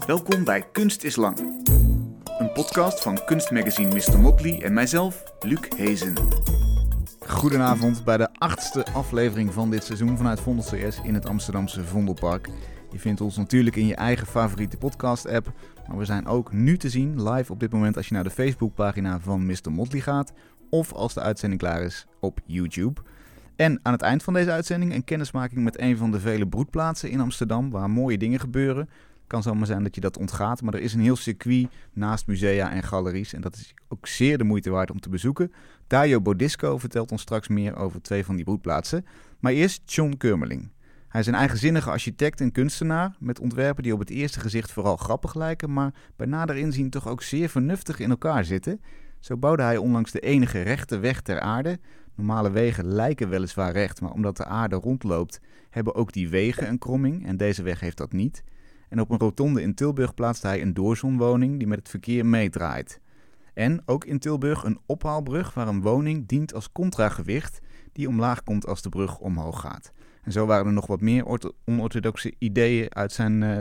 Welkom bij Kunst is Lang. Een podcast van kunstmagazine Mr. Motley en mijzelf, Luc Hezen. Goedenavond bij de 8e aflevering van dit seizoen vanuit Vondel CS in het Amsterdamse Vondelpark. Je vindt ons natuurlijk in je eigen favoriete podcast-app, maar we zijn ook nu te zien live op dit moment als je naar de Facebookpagina van Mr. Motley gaat of als de uitzending klaar is op YouTube. En aan het eind van deze uitzending een kennismaking met een van de vele broedplaatsen in Amsterdam waar mooie dingen gebeuren. Het kan zomaar zijn dat je dat ontgaat, maar er is een heel circuit naast musea en galeries en dat is ook zeer de moeite waard om te bezoeken. Dario Bodisco vertelt ons straks meer over 2 van die broedplaatsen. Maar eerst John Keurmerling. Hij is een eigenzinnige architect en kunstenaar met ontwerpen die op het eerste gezicht vooral grappig lijken, maar bij nader inzien toch ook zeer vernuftig in elkaar zitten. Zo bouwde hij onlangs de enige rechte weg ter aarde. Normale wegen lijken weliswaar recht, maar omdat de aarde rondloopt, hebben ook die wegen een kromming en deze weg heeft dat niet. En op een rotonde in Tilburg plaatst hij een doorzonwoning die met het verkeer meedraait. En ook in Tilburg een ophaalbrug waar een woning dient als contragewicht die omlaag komt als de brug omhoog gaat. En zo waren er nog wat meer onorthodoxe ideeën uit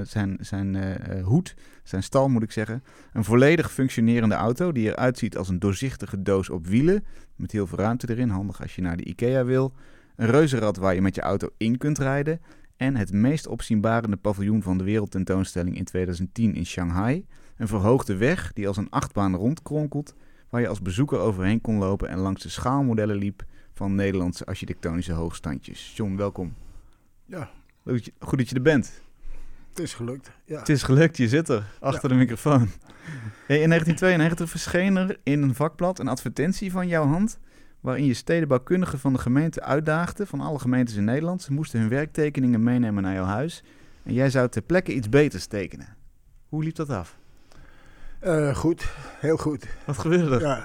zijn stal moet ik zeggen. Een volledig functionerende auto die eruit ziet als een doorzichtige doos op wielen, met heel veel ruimte erin, handig als je naar de IKEA wil. Een reuzenrad waar je met je auto in kunt rijden. En het meest opzienbarende paviljoen van de wereldtentoonstelling in 2010 in Shanghai. Een verhoogde weg die als een achtbaan rondkronkelt, waar je als bezoeker overheen kon lopen en langs de schaalmodellen liep van Nederlandse architectonische hoogstandjes. John, welkom. Ja. Goed dat je er bent. Het is gelukt. Ja. Het is gelukt, je zit er, achter de microfoon. Hey, in 1992 verscheen er in een vakblad een advertentie van jouw hand, waarin je stedenbouwkundigen van de gemeente uitdaagde, van alle gemeentes in Nederland. Ze moesten hun werktekeningen meenemen naar jouw huis. En jij zou ter plekke iets beters tekenen. Hoe liep dat af? Goed, heel goed. Wat gebeurde er? Ja,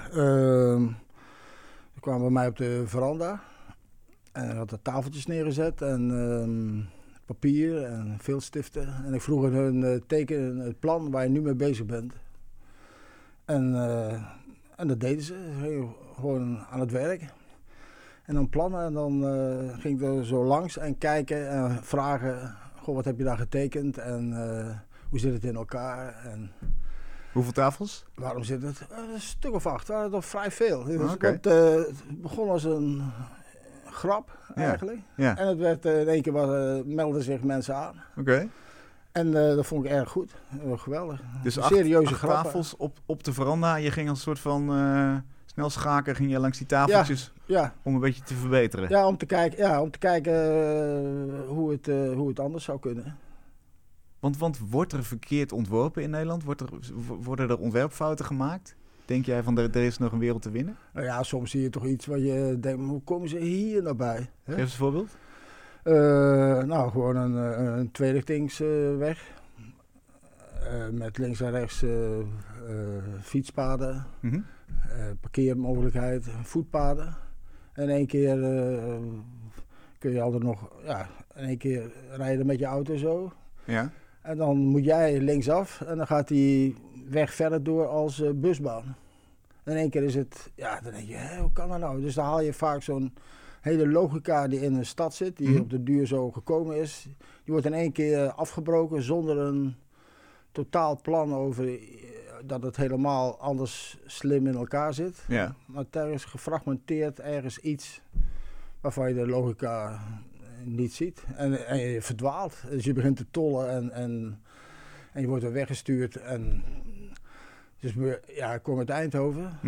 ze kwamen bij mij op de veranda. En had er tafeltjes neergezet en papier en viltstiften. En ik vroeg hun tekenen het plan waar je nu mee bezig bent. En dat deden ze. Gewoon aan het werk. En dan plannen en dan ging ik er zo langs en kijken en vragen. Goh, wat heb je daar getekend en hoe zit het in elkaar? En hoeveel tafels? waarom zit het? Een stuk of 8, waren er toch vrij veel. Dus Okay. Het begon als een grap eigenlijk. Ja. En het werd in één keer melden zich mensen aan. Oké. En dat vond ik erg goed. Geweldig. Dus serieuze 8 grappen. tafels op de veranda. Je ging als een soort van snelschaker ging je langs die tafeltjes om een beetje te verbeteren. Ja, om te kijken hoe het anders zou kunnen. Want wordt er verkeerd ontworpen in Nederland? Worden er ontwerpfouten gemaakt? Denk jij van er is nog een wereld te winnen? Nou ja, soms zie je toch iets waar je denkt, hoe komen ze hier nou bij? Hè? Geef eens een voorbeeld. Gewoon een tweerichtingsweg. Met links en rechts fietspaden, parkeermogelijkheid, voetpaden. En in één keer kun je altijd nog, in één keer rijden met je auto zo. Ja. En dan moet jij linksaf en dan gaat die weg verder door als busbaan. En in één keer is het, dan denk je, hoe kan dat nou? Dus dan haal je vaak zo'n hele logica die in een stad zit, die op de duur zo gekomen is. Die wordt in één keer afgebroken zonder een totaal plan over dat het helemaal anders slim in elkaar zit. Ja. Maar er is gefragmenteerd ergens iets waarvan je de logica niet ziet. En je verdwaalt. Dus je begint te tollen en je wordt er weggestuurd. En dus ik kom uit Eindhoven.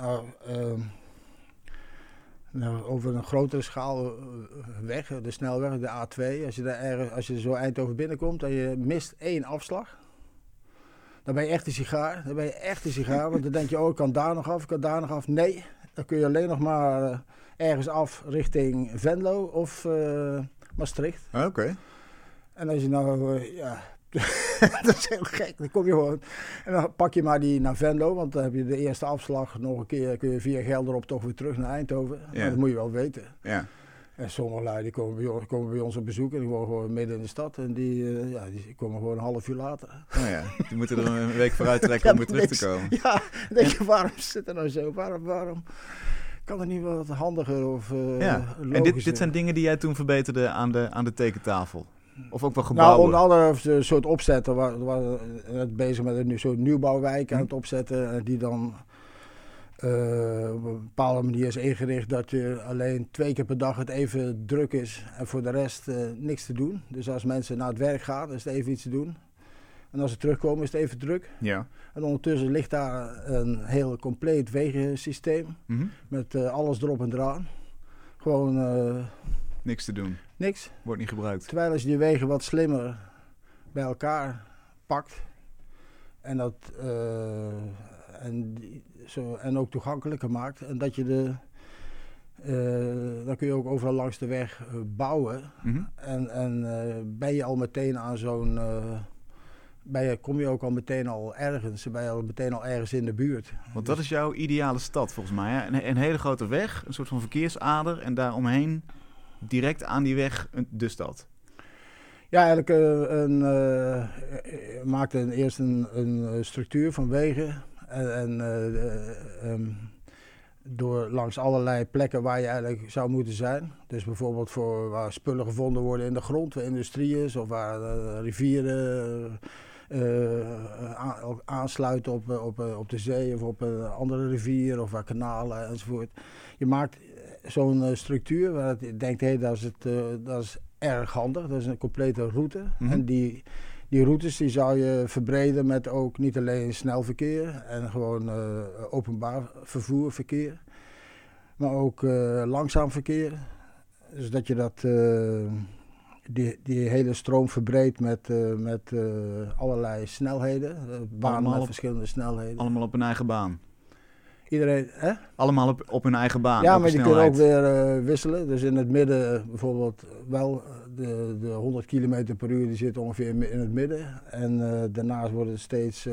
Over een grotere schaal weg, de snelweg, de A2. Als je zo Eindhoven binnenkomt en je mist 1 afslag, dan ben je echt een sigaar. Want dan denk je, ik kan daar nog af. Nee, dan kun je alleen nog maar ergens af richting Venlo of Maastricht. Oké. En als je dat is heel gek. Dan kom je gewoon. En dan pak je maar die naar Venlo, want dan heb je de eerste afslag nog een keer. Kun je via Gelderop toch weer terug naar Eindhoven. Ja. Maar dat moet je wel weten. Ja. En sommige lui die komen bij ons op bezoek en die wonen gewoon midden in de stad. En die komen gewoon een half uur later. Oh ja, die moeten er een week vooruit trekken om weer terug te komen. Ja, dan denk je, waarom zit er nou zo? Waarom kan het niet wat handiger of En dit zijn dingen die jij toen verbeterde aan de tekentafel? Of ook wel gebouwen? Nou, onder andere een soort opzetten. We waren net bezig met een soort nieuwbouwwijk aan het opzetten. Die dan op een bepaalde manier is ingericht dat je alleen 2 keer per dag het even druk is. En voor de rest niks te doen. Dus als mensen naar het werk gaan, is het even iets te doen. En als ze terugkomen, is het even druk. Ja. En ondertussen ligt daar een heel compleet wegensysteem. Met alles erop en eraan. Gewoon... niks te doen. Niks. Wordt niet gebruikt. Terwijl als je die wegen wat slimmer bij elkaar pakt. En dat... en ook toegankelijker maakt. En dat je dan kun je ook overal langs de weg bouwen. En ben je al meteen aan zo'n... kom je ook al meteen al ergens. Ben je al meteen al ergens in de buurt. Want dat is jouw ideale stad volgens mij. Hè? Een hele grote weg, een soort van verkeersader. En daaromheen direct aan die weg de stad. Ja, eigenlijk maakte eerst een structuur van wegen. Door langs allerlei plekken waar je eigenlijk zou moeten zijn. Dus bijvoorbeeld voor waar spullen gevonden worden in de grond, waar industrie is, of waar rivieren aansluiten op de zee of op een andere rivier of waar kanalen enzovoort. Je maakt zo'n structuur waar je denkt, hé, dat is erg handig, dat is een complete route. En die routes die zou je verbreden met ook niet alleen snel verkeer en gewoon openbaar vervoer, maar ook langzaam verkeer. Dus dat je die hele stroom verbreedt met allerlei snelheden, banen met verschillende snelheden. Allemaal op hun eigen baan. Iedereen, hè? Allemaal op hun eigen baan. Ja, maar die kunnen ook weer wisselen. Dus in het midden bijvoorbeeld wel de 100 km per uur die zit ongeveer in het midden. En daarnaast wordt het steeds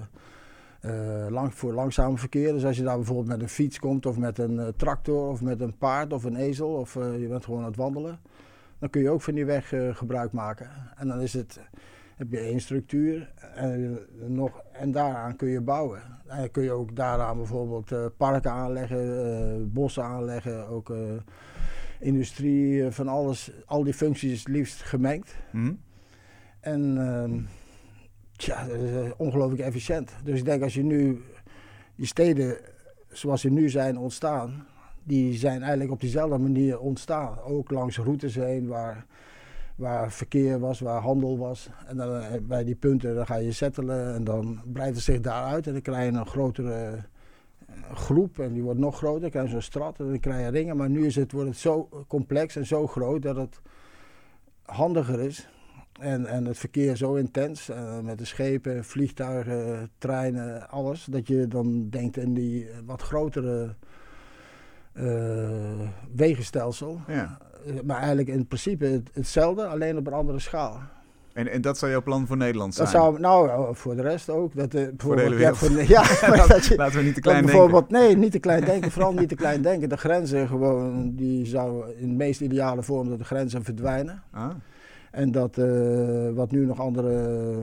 voor langzaam verkeer. Dus als je daar bijvoorbeeld met een fiets komt of met een tractor of met een paard of een ezel of je bent gewoon aan het wandelen. Dan kun je ook van die weg gebruik maken. En dan heb je één structuur en daaraan kun je bouwen. En dan kun je ook daaraan bijvoorbeeld parken aanleggen, bossen aanleggen, ook industrie, van alles. Al die functies liefst gemengd. En dat is ongelooflijk efficiënt. Dus ik denk als je nu die steden zoals ze nu zijn ontstaan, die zijn eigenlijk op diezelfde manier ontstaan. Ook langs routes heen waar verkeer was, waar handel was. En dan bij die punten dan ga je settelen en dan breidt het zich daaruit. En dan krijg je een grotere groep en die wordt nog groter. Dan krijg je zo'n stad en dan krijg je ringen. Maar nu wordt het zo complex en zo groot dat het handiger is. En het verkeer zo intens, met de schepen, vliegtuigen, treinen, alles. Dat je dan denkt in die wat grotere wegenstelsel. Ja. Maar eigenlijk in principe hetzelfde, alleen op een andere schaal. En dat zou jouw plan voor Nederland zijn? Dat zou, voor de rest ook. Voor de hele wereld? Laten we niet te klein denken. Nee, niet te klein denken. Vooral niet te klein denken. De grenzen gewoon, die zouden in de meest ideale vorm dat de grenzen verdwijnen. En dat wat nu nog andere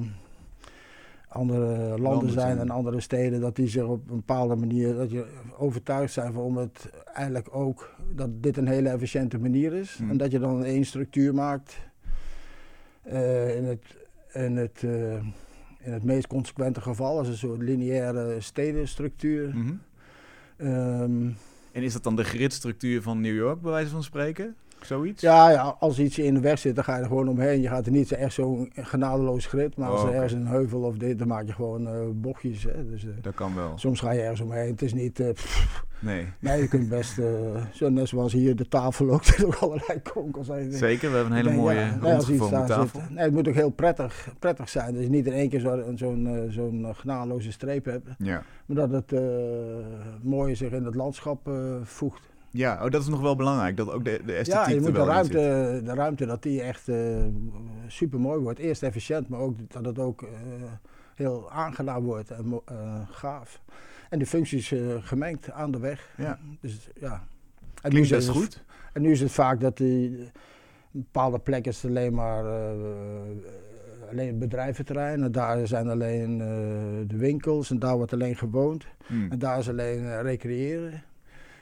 landen zijn en andere steden, dat die zich op een bepaalde manier, dat je overtuigd zijn van om het eigenlijk ook, dat dit een hele efficiënte manier is. En dat je dan één structuur maakt in het meest consequente geval, als een soort lineaire stedenstructuur. En is dat dan de gridstructuur van New York, bij wijze van spreken? Zoiets? Ja, als iets in de weg zit, dan ga je er gewoon omheen. Je gaat er niet echt zo'n genadeloos grid, maar als er ergens een heuvel of dit, dan maak je gewoon bochtjes. Hè. Dus, dat kan wel. Soms ga je ergens omheen. Het is niet... Nee, je kunt best, net zoals hier de tafel ook, er ook allerlei kronkels zijn. Zeker, we hebben een hele mooie rondgevormde tafel. Nee, het moet ook heel prettig zijn. Dat je niet in één keer zo'n genadeloze streep hebt. Ja. Maar dat het mooi zich in het landschap voegt. Ja, dat is nog wel belangrijk, dat ook de esthetiek ja, je moet er wel in zit. De ruimte, dat die echt super mooi wordt. Eerst efficiënt, maar ook dat het ook heel aangenaam wordt en gaaf. En de functies gemengd aan de weg. Ja. Dus, ja. Klinkt best goed. En nu is het vaak dat bepaalde plekken is alleen maar alleen het bedrijventerrein. En daar zijn alleen de winkels en daar wordt alleen gewoond. En daar is alleen recreëren.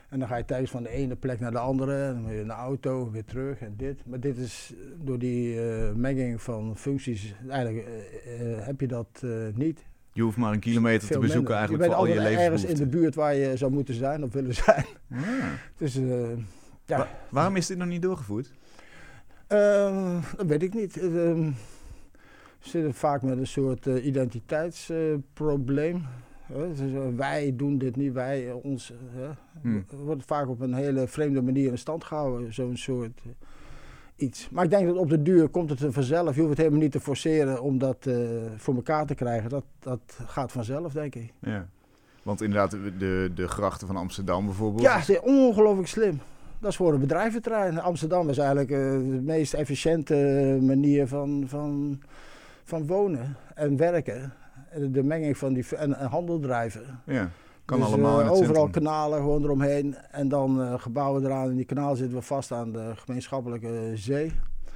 En dan ga je tijdens van de ene plek naar de andere. En dan moet je naar de auto, weer terug en dit. Maar dit is door die menging van functies, eigenlijk heb je dat niet. Je hoeft maar een kilometer te bezoeken eigenlijk voor al je levensbehoeften. Je bent ergens in de buurt waar je zou moeten zijn of willen zijn. Dus, waarom is dit nog niet doorgevoerd? Dat weet ik niet. We zitten vaak met een soort identiteitsprobleem. Dus, wij doen dit niet, wij, ons. Wordt vaak op een hele vreemde manier in stand gehouden, zo'n soort iets. Maar ik denk dat op de duur komt het er vanzelf. Je hoeft het helemaal niet te forceren om dat voor elkaar te krijgen. Dat gaat vanzelf, denk ik. Ja. Want inderdaad, de grachten van Amsterdam bijvoorbeeld. Ja, dat is ongelooflijk slim. Dat is voor een bedrijventerrein. Amsterdam is eigenlijk de meest efficiënte manier van wonen en werken. De menging van en handel drijven. Ja, kan dus, allemaal in het overal centrum. Kanalen gewoon eromheen. En dan gebouwen eraan. En die kanaal zitten we vast aan de gemeenschappelijke zee.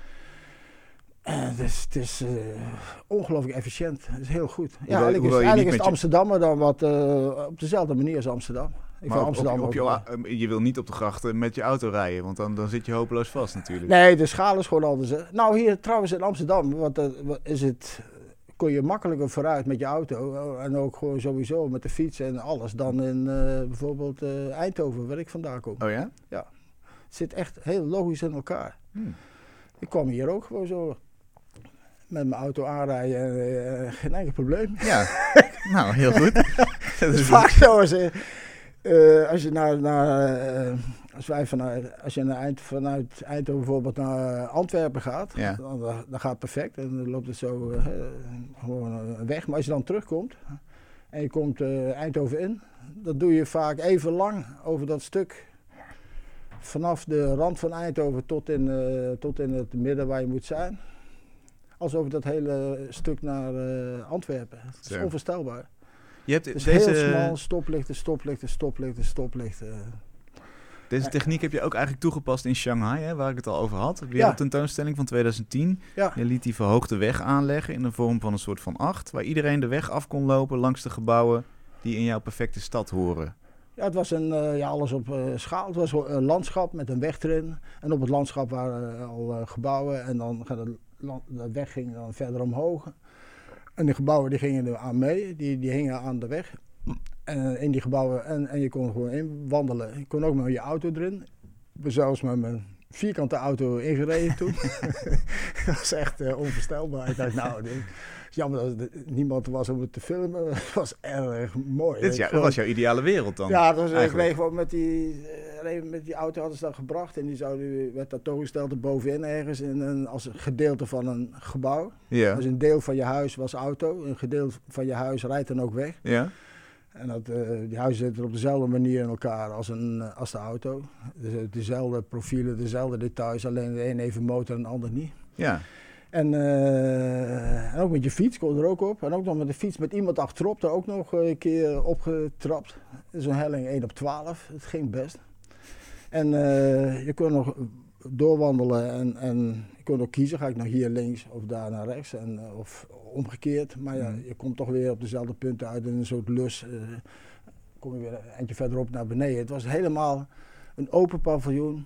Dus het is ongelooflijk efficiënt. Het is heel goed. Ja, eigenlijk is het Amsterdammer dan wat op dezelfde manier als Amsterdam. Je wil niet op de grachten met je auto rijden, want dan zit je hopeloos vast natuurlijk. Nee, de schaal is gewoon anders. Hè. Nou, hier trouwens in Amsterdam kon je makkelijker vooruit met je auto en ook gewoon sowieso met de fiets en alles dan in bijvoorbeeld Eindhoven, waar ik vandaan kom. Oh ja? Ja. Het zit echt heel logisch in elkaar. Ik kwam hier ook gewoon zo met mijn auto aanrijden en geen enkel probleem. Ja, nou heel goed. Het is vaak zo als je vanuit Eindhoven bijvoorbeeld naar Antwerpen gaat, dan gaat het perfect en dan loopt het zo gewoon weg. Maar als je dan terugkomt en je komt Eindhoven in, dan doe je vaak even lang over dat stuk vanaf de rand van Eindhoven tot in het midden waar je moet zijn. Als over dat hele stuk naar Antwerpen. Het is onvoorstelbaar. Je hebt het is heel smal, stoplichten. Deze techniek heb je ook eigenlijk toegepast in Shanghai, hè, waar ik het al over had. De wereldtentoonstelling van 2010. Ja. Je liet die verhoogde weg aanleggen in de vorm van een soort van 8, waar iedereen de weg af kon lopen langs de gebouwen die in jouw perfecte stad horen. Ja, het was alles op schaal. Het was een landschap met een weg erin. En op het landschap waren al gebouwen en dan de weg ging dan verder omhoog. En die gebouwen die gingen er aan mee, die hingen aan de weg. In die gebouwen en je kon gewoon inwandelen. Je kon ook met je auto erin. Ik ben zelfs met mijn vierkante auto ingereden toen. Dat was echt onvoorstelbaar. Ik dacht, nou, het is jammer dat er niemand was om het te filmen. Het was erg mooi. Dat was jouw ideale wereld dan? Ja, ik reed gewoon met die auto hadden ze dan gebracht. En werd dat toegesteld erbovenin ergens als een gedeelte van een gebouw. Ja. Dus een deel van je huis was auto. Een gedeelte van je huis rijdt dan ook weg. Ja. En die huizen zitten op dezelfde manier in elkaar als de auto. Dus dezelfde profielen, dezelfde details. Alleen de een heeft een motor en de ander niet. Ja. En ook met je fiets kon er ook op. En ook nog met de fiets met iemand achterop, daar ook nog een keer opgetrapt. Zo'n helling 1 op 12. Het ging best. En je kon nog doorwandelen en je kon ook kiezen. Ga ik naar hier links of daar naar rechts of omgekeerd. Maar ja, je komt toch weer op dezelfde punten uit in een soort lus. Kom je weer een eindje verderop naar beneden. Het was helemaal een open paviljoen.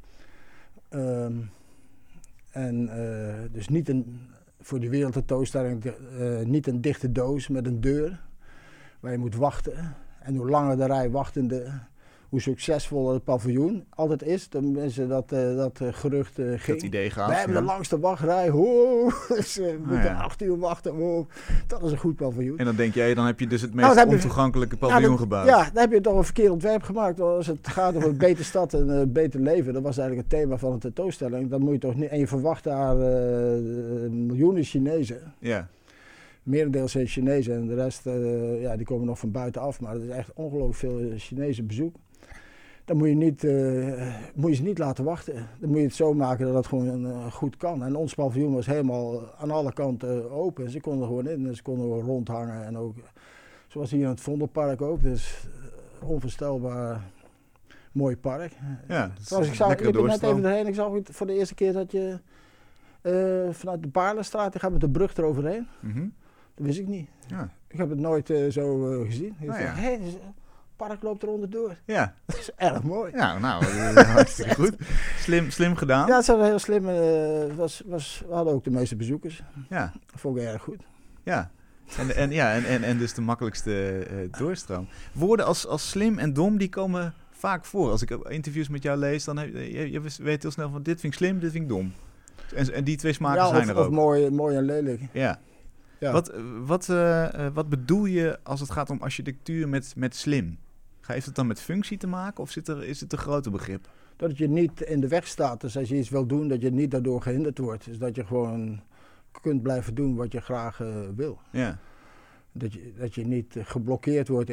Dus niet voor die wereldtentoonstelling niet een dichte doos met een deur waar je moet wachten. En hoe langer de rij wachtende, hoe succesvoller het paviljoen altijd is. Dan mensen dat gerucht ging. Dat idee gaat. We hebben de langste wachtrij. Dus we moeten 8 uur wachten. Dat is een goed paviljoen. En dan denk jij, dan heb je dus het meest ontoegankelijke paviljoen gebouwd. Ja, dan heb je toch een verkeerd ontwerp gemaakt. Als het gaat over een betere stad en een beter leven. Dat was eigenlijk het thema van de tentoonstelling. Dan moet je toch niet. En je verwacht daar miljoenen Chinezen. Ja. Merendeels zijn Chinezen en de rest die komen nog van buitenaf. Maar er is echt ongelooflijk veel Chinese bezoek. Dan moet je ze niet laten wachten. Dan moet je het zo maken dat het gewoon goed kan. En ons paviljoen was helemaal aan alle kanten open. Ze konden er gewoon in en ze konden er rondhangen. En ook, zoals hier in het Vondelpark ook. Dus onvoorstelbaar mooi park. Ja, ik ben net even erheen. Ik zag voor de eerste keer dat je vanuit de Baarlenstraat, je gaat met de brug eroverheen. Mm-hmm. Dat wist ik niet. Ja. Ik heb het nooit zo gezien. Nou ja. park loopt er onderdoor. Ja. Dat is erg mooi. Ja, nou, hartstikke goed. Slim gedaan. Ja, het was heel slim. We hadden ook de meeste bezoekers. Ja. Dat vond ik erg goed. Ja. En dus de makkelijkste doorstroom. Woorden als slim en dom, die komen vaak voor. Als ik interviews met jou lees, dan je weet heel snel van dit vind ik slim, dit vind ik dom. En die twee smaken zijn er ook. Of mooi en lelijk. Ja. Ja. Wat bedoel je als het gaat om architectuur met slim? Heeft het dan met functie te maken of is het een groter begrip? Dat je niet in de weg staat. Dus als je iets wil doen, dat je niet daardoor gehinderd wordt. Dus dat je gewoon kunt blijven doen wat je graag wil. Ja. Dat je niet geblokkeerd wordt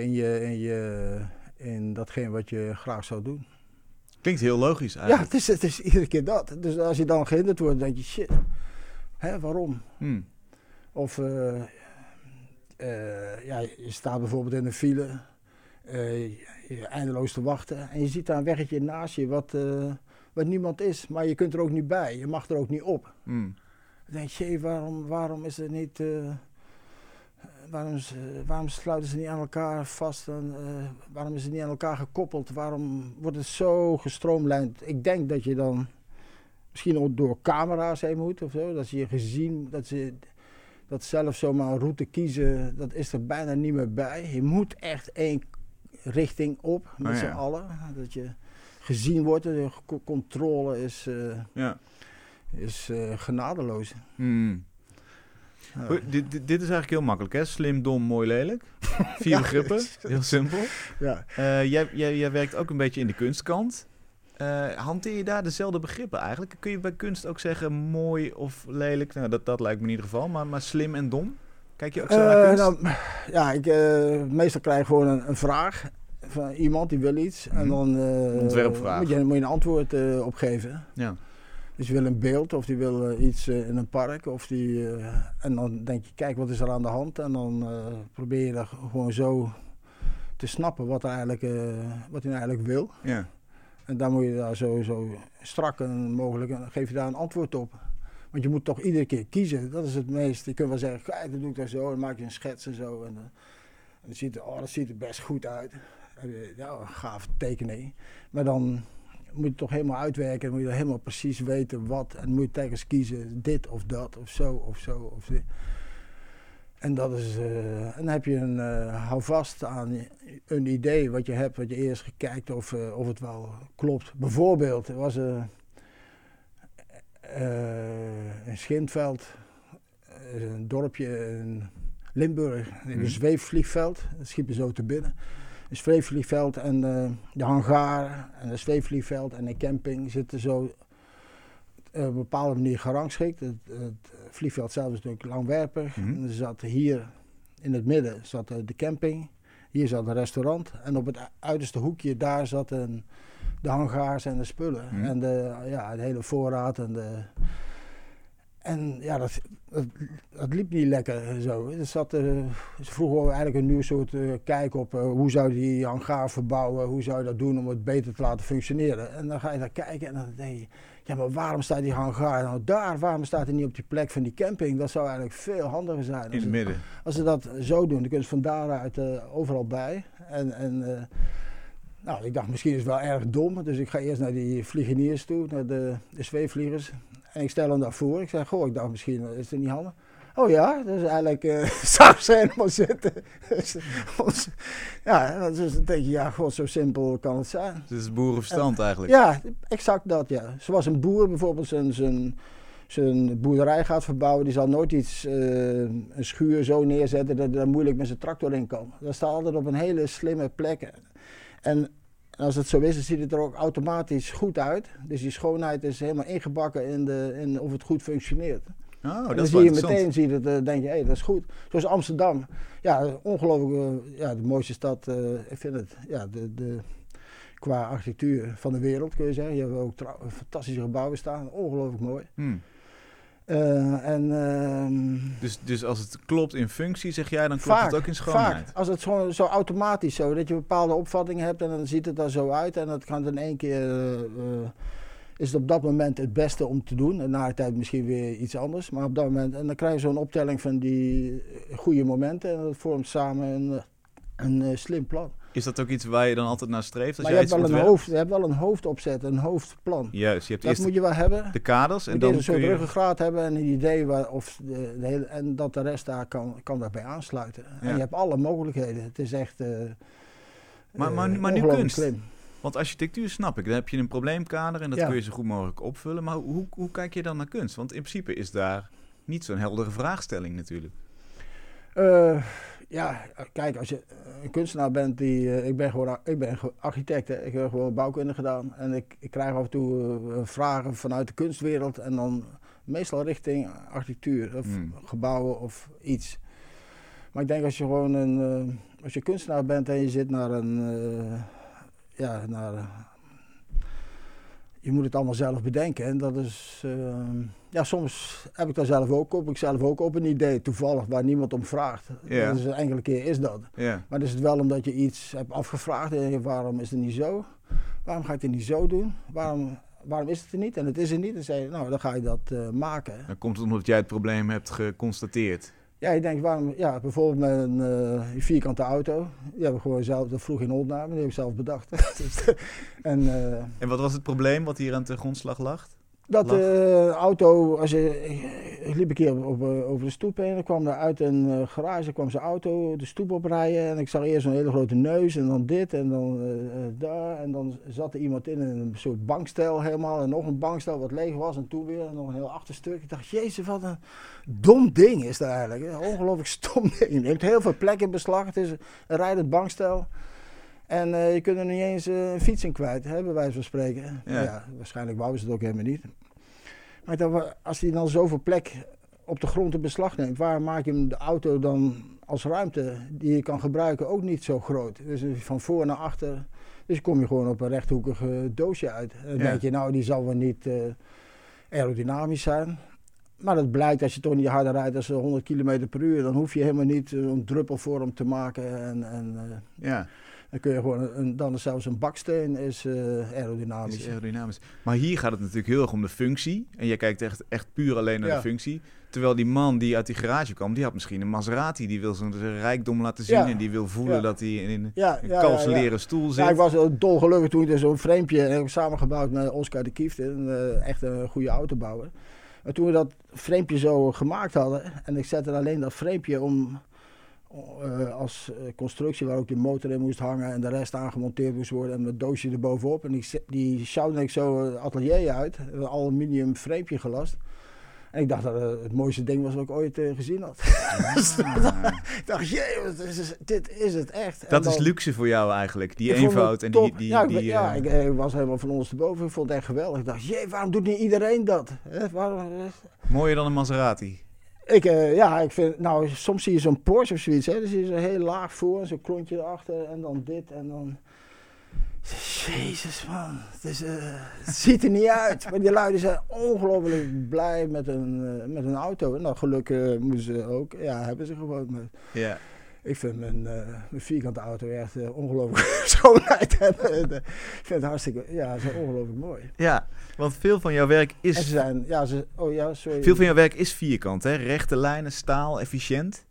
in datgene wat je graag zou doen. Klinkt heel logisch eigenlijk. Ja, het is iedere keer dat. Dus als je dan gehinderd wordt, dan denk je, shit, waarom? Of je staat bijvoorbeeld in een file, je eindeloos te wachten en je ziet daar een weggetje naast je wat niemand is, maar je kunt er ook niet bij, je mag er ook niet op. Dan denk je, waarom is er niet... Waarom sluiten ze niet aan elkaar vast? En, waarom is het niet aan elkaar gekoppeld? Waarom wordt het zo gestroomlijnd? Ik denk dat je dan misschien ook door camera's heen moet of zo. Dat je gezien, dat zelf zomaar een route kiezen, dat is er bijna niet meer bij. Je moet echt één richting op met z'n allen. Dat je gezien wordt. De controle is genadeloos. Dit is eigenlijk heel makkelijk, hè? Slim, dom, mooi, lelijk. 4 begrippen, heel simpel. Ja. Jij werkt ook een beetje in de kunstkant. Hanteer je daar dezelfde begrippen eigenlijk? Kun je bij kunst ook zeggen mooi of lelijk? Nou, dat lijkt me in ieder geval, maar slim en dom? Kijk je ook zo naar kunst? Meestal krijg je gewoon een vraag van iemand die wil iets. En dan ontwerpvraag. Moet je een antwoord op geven. Ja. Dus je wil een beeld of die wil iets in een park. En dan denk je, kijk, wat is er aan de hand? En dan probeer je er gewoon zo te snappen wat hij eigenlijk wil. Ja. En dan moet je daar zo strak mogelijk en geef je daar een antwoord op. Want je moet toch iedere keer kiezen. Dat is het meest. Je kunt wel zeggen, kijk, dat doe ik daar zo. Dan maak je een schets en zo. En dat ziet er best goed uit. Ja, gaaf tekening. Maar dan moet je toch helemaal uitwerken. Dan moet je helemaal precies weten wat. En dan moet je telkens kiezen, dit of dat of zo of zo of dit. En dat is, en dan heb je hou vast aan een idee wat je hebt, wat je eerst gekijkt of het wel klopt. Bijvoorbeeld, er was een Schintveld, een dorpje in Limburg, een zweefvliegveld, dat schiet me zo te binnen. Een zweefvliegveld en de hangar en een zweefvliegveld en een camping zitten zo op een bepaalde manier gerangschikt. Het vliegveld zelf is natuurlijk langwerpig. En er zat hier in het midden zat de camping, hier zat een restaurant en op het uiterste hoekje daar zat de hangars en de spullen en de hele voorraad dat liep niet lekker zo. Ze vroegen eigenlijk een nieuw soort kijk op hoe zou je die hangar verbouwen, hoe zou je dat doen om het beter te laten functioneren. En dan ga je daar kijken en dan denk je, ja, maar waarom staat die hangar nou daar? Waarom staat hij niet op die plek van die camping? Dat zou eigenlijk veel handiger zijn. In het midden. Als ze dat zo doen, dan kunnen ze van daaruit overal bij. Nou, ik dacht misschien is het wel erg dom, dus ik ga eerst naar die vliegeniers toe, naar de zweefvliegers. En ik stel hem daar voor. Ik zeg, ik dacht misschien is het niet handig. Oh ja, dus eigenlijk zou ze helemaal zitten. Dus dan denk je, zo simpel kan het zijn. Dus het is boerenverstand eigenlijk. Ja, exact dat, ja. Zoals een boer bijvoorbeeld zijn boerderij gaat verbouwen, die zal nooit een schuur zo neerzetten dat er moeilijk met zijn tractor in kan. Dat staat altijd op een hele slimme plek. En als het zo is, dan ziet het er ook automatisch goed uit. Dus die schoonheid is helemaal ingebakken in of het goed functioneert. Oh, dat is wel interessant. Denk je, dat is goed. Zoals Amsterdam. Ja, ongelooflijk, de mooiste stad, ik vind het, qua architectuur van de wereld, kun je zeggen. Je hebt ook fantastische gebouwen staan, ongelooflijk mooi. Dus als het klopt in functie, zeg jij, dan klopt het ook in schoonheid? Vaak. Als het zo automatisch zo, dat je bepaalde opvattingen hebt en dan ziet het er zo uit en dat kan in één keer, is het op dat moment het beste om te doen. En na de tijd misschien weer iets anders, maar op dat moment, en dan krijg je zo'n optelling van die goede momenten en dat vormt samen een slim plan. Is dat ook iets waar je dan altijd naar streeft? Als Maar je hebt wel een hoofdopzet, een hoofdplan. Juist, je hebt dat eerst moet je wel hebben. De kaders en dan dan een soort ruggengraat hebben en een idee en dat de rest daar kan daarbij aansluiten. Ja. En je hebt alle mogelijkheden. Het is echt maar nu kunst. Slim. Want architectuur snap ik. Dan heb je een probleemkader en dat kun je zo goed mogelijk opvullen. Maar hoe kijk je dan naar kunst? Want in principe is daar niet zo'n heldere vraagstelling natuurlijk. Kijk, als je een kunstenaar bent ik ben architect, hè. Ik heb gewoon bouwkunde gedaan. En ik krijg af en toe vragen vanuit de kunstwereld. En dan meestal richting architectuur of gebouwen of iets. Maar ik denk als je gewoon als je kunstenaar bent en je zit je moet het allemaal zelf bedenken. En dat is, soms heb ik daar zelf ook op een idee, toevallig, waar niemand om vraagt. Yeah. Dus een enkele keer is dat. Yeah. Maar dan is het wel omdat je iets hebt afgevraagd en waarom is het niet zo? Waarom ga ik het niet zo doen? Waarom is het er niet? En het is er niet. Dan zei je, nou, dan ga je dat maken. Dan komt het omdat jij het probleem hebt geconstateerd. Ja, je denkt, bijvoorbeeld met een vierkante auto, die hebben we gewoon zelf, dat vroeg in opname, die heb ik zelf bedacht. En wat was het probleem wat hier aan de grondslag lag? Dat de auto, ik liep een keer over de stoep heen, dan kwam er uit een garage, kwam zijn auto de stoep oprijden en ik zag eerst een hele grote neus en dan dit en dan daar en dan zat er iemand in een soort bankstel helemaal en nog een bankstel wat leeg was en toen weer en nog een heel achterstuk. Ik dacht, jezus, wat een dom ding is dat eigenlijk, een ongelooflijk stom ding. Het neemt heel veel plek in beslag, het is een rijdend bankstel. En je kunt er niet eens een fiets in kwijt, hè, bij wijze van spreken. Ja. Ja, waarschijnlijk wouden ze het ook helemaal niet. Maar als hij dan zoveel plek op de grond in beslag neemt, waar maak je hem de auto dan als ruimte die je kan gebruiken ook niet zo groot? Dus van voor naar achter, dus kom je gewoon op een rechthoekig doosje uit. En dan denk je, nou die zal wel niet aerodynamisch zijn. Maar dat blijkt als je toch niet harder rijdt dan 100 km per uur, dan hoef je helemaal niet een druppelvorm te maken. Dan kun je gewoon, dan is zelfs een baksteen is aerodynamisch. Maar hier gaat het natuurlijk heel erg om de functie. En jij kijkt echt puur alleen naar de functie. Terwijl die man die uit die garage kwam, die had misschien een Maserati. Die wil zijn rijkdom laten zien en die wil voelen dat hij in een kalseleren stoel zit. Ja, ik was dolgelukkig toen ik zo'n framepje heb samengebouwd met Oscar de Kiefte. Echt een goede autobouwer. Maar toen we dat framepje zo gemaakt hadden en ik zette alleen dat framepje om als constructie waar ook de motor in moest hangen en de rest aangemonteerd moest worden en het doosje erbovenop. En die sjouwde ik zo het atelier uit, een aluminium framepje gelast. En ik dacht dat het mooiste ding was wat ik ooit gezien had. Ik dacht, jee, dit is het echt. Dat is luxe voor jou eigenlijk, die eenvoud. Ik was helemaal van ondersteboven, ik vond het echt geweldig. Ik dacht, jee, waarom doet niet iedereen dat? Mooier dan een Maserati? Ik vind, nou, soms zie je zo'n Porsche of zoiets, hè. Dan zie je zo heel laag voor en zo'n klontje erachter en dan dit en dan... Jezus man, het ziet er niet uit. Maar die luiden zijn ongelooflijk blij met een auto. En dat geluk moeten ze ook, hebben ze gewoon. Ja. Ik vind mijn vierkante auto echt ongelooflijk schoonheid hebben. Ik vind het hartstikke, ze zijn ongelooflijk mooi. Ja, want veel van jouw werk is... Veel van jouw werk is vierkant, hè? Rechte lijnen, staal, efficiënt.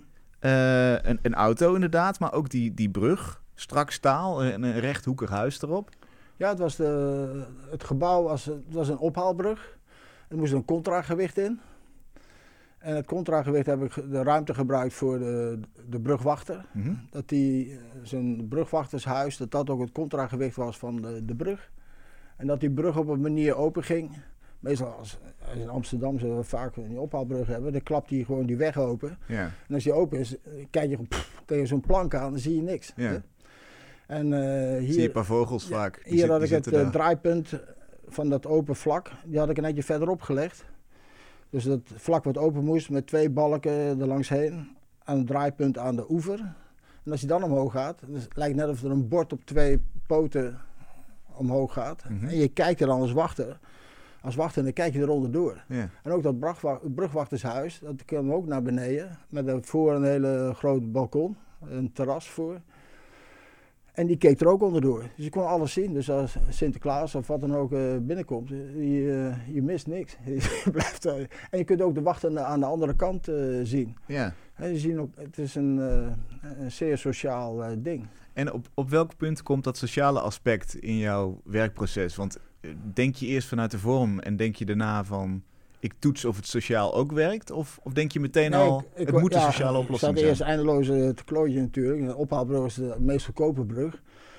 Een auto inderdaad, maar ook die brug. Strak staal en een rechthoekig huis erop. Ja, het gebouw was een ophaalbrug. Er moest een contragewicht in. En het contragewicht heb ik de ruimte gebruikt voor de brugwachter. Mm-hmm. Dat zijn brugwachtershuis, dat ook het contragewicht was van de brug. En dat die brug op een manier open ging. Meestal als in Amsterdam zullen we vaak een ophaalbrug hebben, dan klapt die gewoon die weg open. Ja. En als die open is, kijk je tegen zo'n plank aan, dan zie je niks. Ja. En hier zie je een paar vogels vaak. Hier had ik het draaipunt van dat open vlak, die had ik een beetje verderop gelegd. Dus dat vlak wat open moest met 2 balken er langsheen, aan het draaipunt aan de oever. En als je dan omhoog gaat, dan lijkt het net of er een bord op 2 poten omhoog gaat. Mm-hmm. En je kijkt er dan als wachter en dan kijk je er onderdoor. Yeah. En ook dat brugwachtershuis, dat kwam ook naar beneden, met voor een hele groot balkon, een terras voor. En die keek er ook onderdoor. Dus je kon alles zien. Dus als Sinterklaas of wat dan ook binnenkomt, je mist niks. Je blijft, en je kunt ook de wachten aan de andere kant zien. Ja. Je ziet ook, het is een zeer sociaal ding. En op welk punt komt dat sociale aspect in jouw werkproces? Want denk je eerst vanuit de vorm en denk je daarna van... ik toets of het sociaal ook werkt? Of denk je meteen het moet een sociale oplossing zijn? Ik zat eerst eindeloos te klooien natuurlijk. Een ophaalbrug is de meest goedkope brug.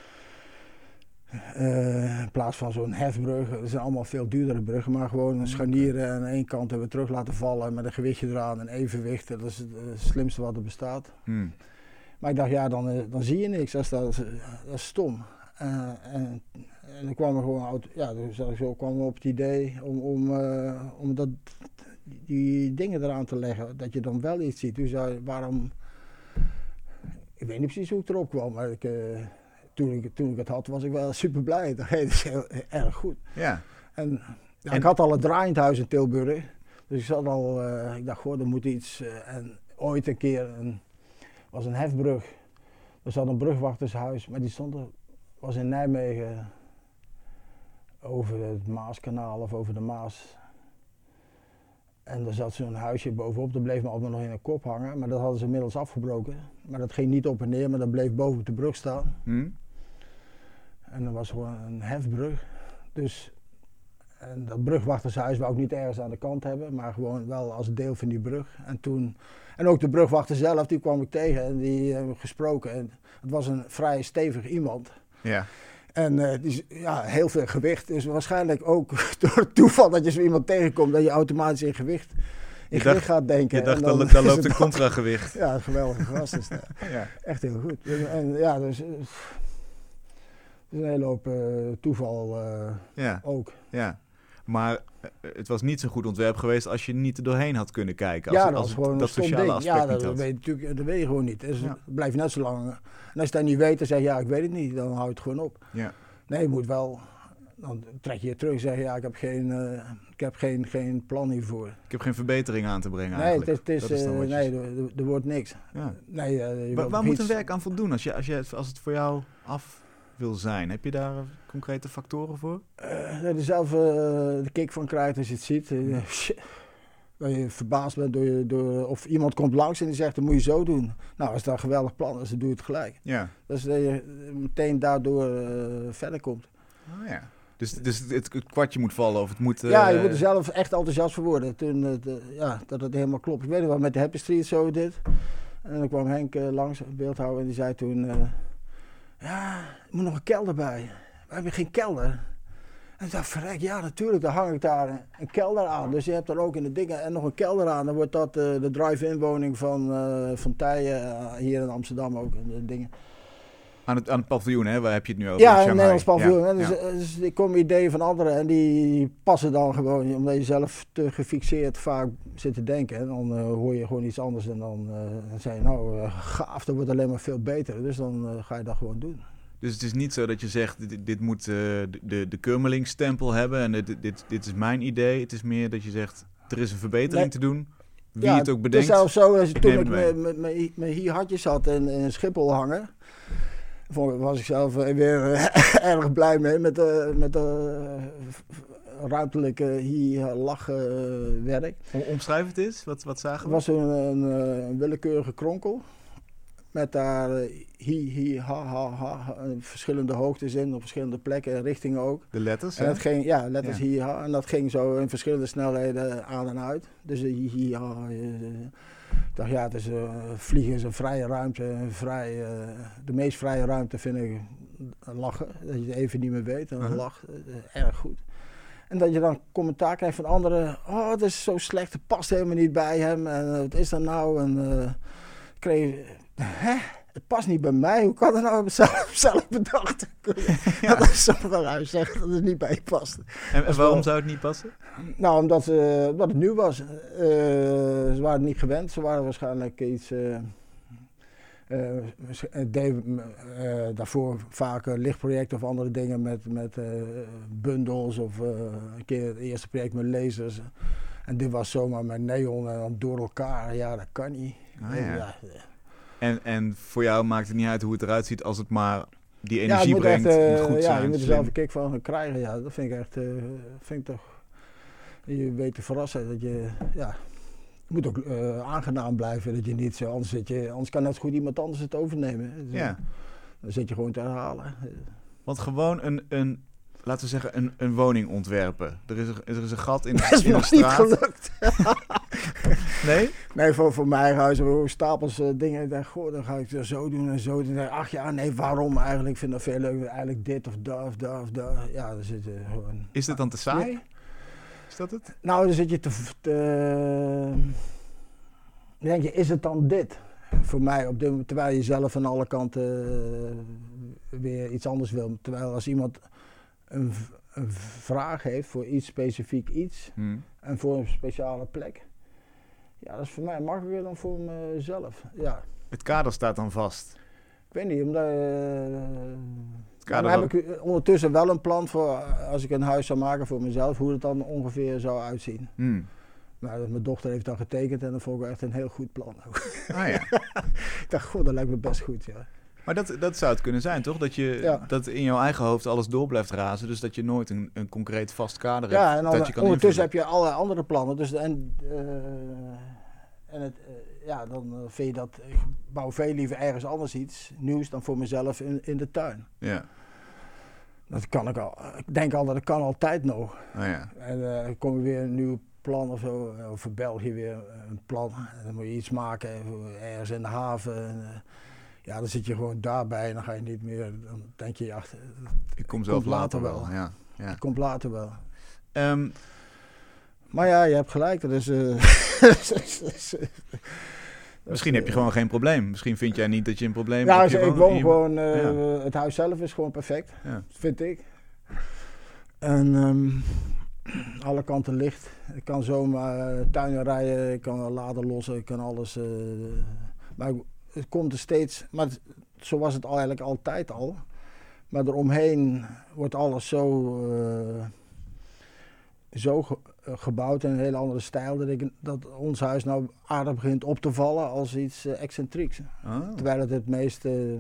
In plaats van zo'n hefbrug. Er zijn allemaal veel duurdere bruggen. Maar gewoon scharnieren en aan één kant hebben we terug laten vallen. Met een gewichtje eraan en evenwicht. Dat is het slimste wat er bestaat. Maar ik dacht, ja, dan zie je niks. Dat is stom. En dan kwam er gewoon kwam op het idee om die dingen eraan te leggen, dat je dan wel iets ziet. Dus waarom, ik weet niet precies hoe ik erop kwam, maar toen ik het had was ik wel super blij. Dat is heel erg goed. Ja. En ik had al een draaiend huis in Tilburg, dus ik zat al, ik dacht goh, er moet iets. En ooit een keer was een hefbrug, er zat een brugwachtershuis, maar die was in Nijmegen over het Maaskanaal of over de Maas. En er zat zo'n huisje bovenop, dat bleef me altijd nog in een kop hangen, maar dat hadden ze inmiddels afgebroken. Maar dat ging niet op en neer, maar dat bleef boven op de brug staan. En dat was gewoon een hefbrug. Dus, en dat brugwachtershuis wou ik niet ergens aan de kant hebben, maar gewoon wel als deel van die brug. En ook de brugwachter zelf, die kwam ik tegen en die hebben we gesproken. En het was een vrij stevig iemand. Ja. En heel veel gewicht. Dus waarschijnlijk ook door het toeval dat je zo iemand tegenkomt, dat je automatisch in gewicht gaat denken. Je dacht, dan loopt een contragewicht. Ja, een geweldige gast is dat. Ja. Echt heel goed. En ja, dus een hele hoop toeval ook. Ja, maar het was niet zo'n goed ontwerp geweest als je niet er doorheen had kunnen kijken. Als dat was gewoon dat sociale aspect niet had. Dat weet je gewoon niet. Dus dan blijf je net zo lang. En als je dat niet weet, dan zeg je, ja, ik weet het niet. Dan hou je het gewoon op. Ja. Nee, je moet wel. Dan trek je terug en zeg je, ja, ik heb geen plan hiervoor. Ik heb geen verbetering aan te brengen eigenlijk. Nee, er wordt niks. Ja. Nee, waar moet een werk aan voldoen als het voor jou af wil zijn? Heb je daar concrete factoren voor? Dat je zelf de kick van krijgt als je het ziet. Dat je verbaasd bent door of iemand komt langs en die zegt, dat moet je zo doen. Nou, als dat een geweldig plan is, dan doe je het gelijk. Ja. Dus dat je meteen daardoor verder komt. Oh ja. Dus het kwartje moet vallen of het moet... Ja, je moet er zelf echt enthousiast voor worden. Dat het helemaal klopt. Ik weet nog wel, met de Happy Street zo dit. En dan kwam Henk langs, beeldhouwer, en die zei toen... ja, er moet nog een kelder bij. We hebben geen kelder. En ik dacht, verrek, ja natuurlijk, dan hang ik daar een kelder aan. Dus je hebt er ook in de dingen en nog een kelder aan. Dan wordt dat de drive-in woning van Tijen, hier in Amsterdam ook. En de dingen. Aan het paviljoen, hè? Waar heb je het nu over? Ja, een Nederlands paviljoen. Ja. Dus ik kom ideeën van anderen en die passen dan gewoon, omdat je zelf te gefixeerd vaak zit te denken. En dan hoor je gewoon iets anders en dan zeg je, nou gaaf, dat wordt alleen maar veel beter. Dus dan ga je dat gewoon doen. Dus het is niet zo dat je zegt, dit moet de Kurmeling-stempel hebben en dit is mijn idee. Het is meer dat je zegt, er is een verbetering te doen. Wie het ook bedenkt. Het is zelfs zo, toen ik met hier hartjes had en Schiphol hangen, was ik zelf weer erg blij mee met de ruimtelijke lachwerk. Omschrijf het eens, wat zagen we? Het was een willekeurige kronkel. Met daar ha, verschillende hoogtes in, op verschillende plekken en richtingen ook. De letters, en dat ging, ja, letters ha. En dat ging zo in verschillende snelheden aan en uit. Dus ha. Ik dacht, ja, het is, vliegen is een vrije ruimte. De meest vrije ruimte vind ik lachen. Dat je het even niet meer weet en dan lacht. Erg goed. En dat je dan commentaar krijgt van anderen. Oh, het is zo slecht, het past helemaal niet bij hem. En wat is dat nou? En het past niet bij mij. Hoe kan dat nou zelf bedacht? Ja. Dat is zo wel uitzeggen dat het niet bij je past. En waarom zou het niet passen? Nou, omdat het nieuw was. Ze waren het niet gewend. Ze waren waarschijnlijk iets... daarvoor vaak lichtprojecten of andere dingen met bundels of een keer het eerste project met lasers. En dit was zomaar met neon en dan door elkaar. Ja, dat kan niet. En voor jou maakt het niet uit hoe het eruit ziet als het maar die energie brengt. Goed zijn, je moet er zelf een kick van krijgen. Ja, dat vind ik echt, vind ik toch. Je weet te verrassen dat je, moet ook aangenaam blijven, dat je niet zo, anders kan net goed iemand anders het overnemen. Dus, dan zit je gewoon te herhalen. Want gewoon laten we zeggen, een woning ontwerpen. Er is een gat in de straat. Dat is nog niet gelukt. Nee? Nee, voor mijn eigen huis hebben we stapels dingen. Ik denk, goh, dan ga ik het zo doen en zo doen. Ach ja, nee, waarom eigenlijk? Ik vind dat veel leuker. Eigenlijk dit of dat of dat of dat. Ja, dan zit je gewoon... Is dit dan te saai? Nee. Is dat het? Nou, dan zit je dan denk je, is het dan dit? Voor mij, terwijl je zelf van alle kanten weer iets anders wil. Terwijl als iemand een vraag heeft voor iets specifiek iets en voor een speciale plek. Ja, dat is voor mij makkelijker dan voor mezelf. Ja. Het kader staat dan vast? Ik weet niet, omdat... dan heb ik ondertussen wel een plan voor, als ik een huis zou maken voor mezelf, hoe het dan ongeveer zou uitzien. Maar mijn dochter heeft dan getekend en dat vond ik echt een heel goed plan. Ah, ja. Ik dacht, goh, dat lijkt me best goed, ja. Maar dat zou het kunnen zijn, toch? Dat in jouw eigen hoofd alles door blijft razen, dus dat je nooit een concreet vast kader hebt. Ja, en dat je kan ondertussen heb je allerlei andere plannen. Dus dan vind je dat, ik bouw veel liever ergens anders iets nieuws dan voor mezelf in de tuin. Ja. Dat kan ik al. Ik denk al dat het kan altijd nog. Oh ja. En dan kom je weer een nieuw plan of zo, of voor België weer een plan. En dan moet je iets maken, ergens in de haven. En, ja, dan zit je gewoon daarbij en dan ga je niet meer, dan denk je, ach, ik kom zelf later wel. Ja. Het komt later wel. Maar ja, je hebt gelijk, dat is... Misschien heb je gewoon geen probleem. Misschien vind jij niet dat je een probleem hebt. Ja, ik woon gewoon... Het huis zelf is gewoon perfect, vind ik. En alle kanten licht. Ik kan zomaar tuinen rijden, ik kan laden lossen, ik kan alles... maar het komt er steeds... Maar zo was het eigenlijk altijd al. Maar eromheen wordt alles zo gebouwd in een hele andere stijl, dat ons huis nou aardig begint op te vallen als iets excentrieks. Oh. Terwijl het meeste,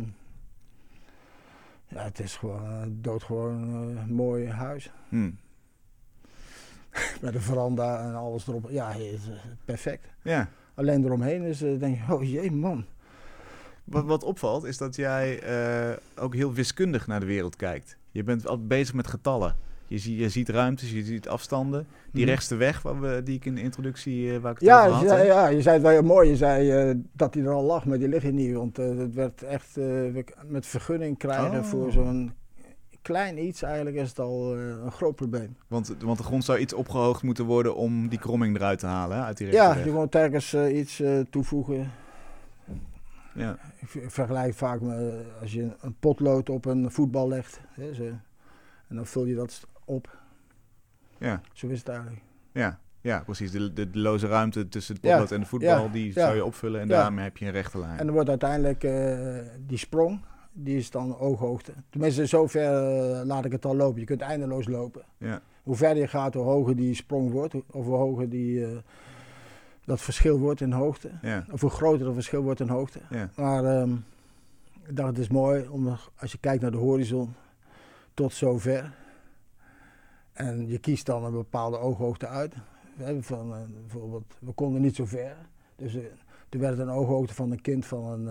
het is gewoon doodgewoon mooi huis. Met een veranda en alles erop. Ja, perfect. Ja. Alleen eromheen is, denk je, oh jee man. Wat opvalt is dat jij ook heel wiskundig naar de wereld kijkt. Je bent altijd bezig met getallen. Je ziet ruimtes, je ziet afstanden. Die rechtste weg die ik in de introductie waar ik het over had. Ja, je zei het wel heel mooi. Je zei dat hij er al lag, maar die ligt hier niet. Want het werd echt met vergunning krijgen voor zo'n klein iets. Eigenlijk is het al een groot probleem. Want de grond zou iets opgehoogd moeten worden om die kromming eruit te halen, hè, uit die rechtse weg. Ja, je moet telkens iets toevoegen. Ja. Ik vergelijk vaak als je een potlood op een voetbal legt. Hè, en dan vul je dat op. Ja. Zo is het eigenlijk. Ja, precies. De loze ruimte tussen het potlood en de voetbal, die zou je opvullen en daarmee heb je een rechte lijn. En dan wordt uiteindelijk die sprong, die is dan ooghoogte. Tenminste, zover laat ik het al lopen. Je kunt eindeloos lopen. Ja. Hoe verder je gaat, hoe hoger die sprong wordt, of hoe hoger dat verschil wordt in hoogte. Ja. Of hoe groter het verschil wordt in hoogte. Ja. Maar ik dacht, het is mooi, als je kijkt naar de horizon, tot zover. En je kiest dan een bepaalde ooghoogte uit. Bijvoorbeeld, we konden niet zo ver. Dus er werd een ooghoogte van een kind van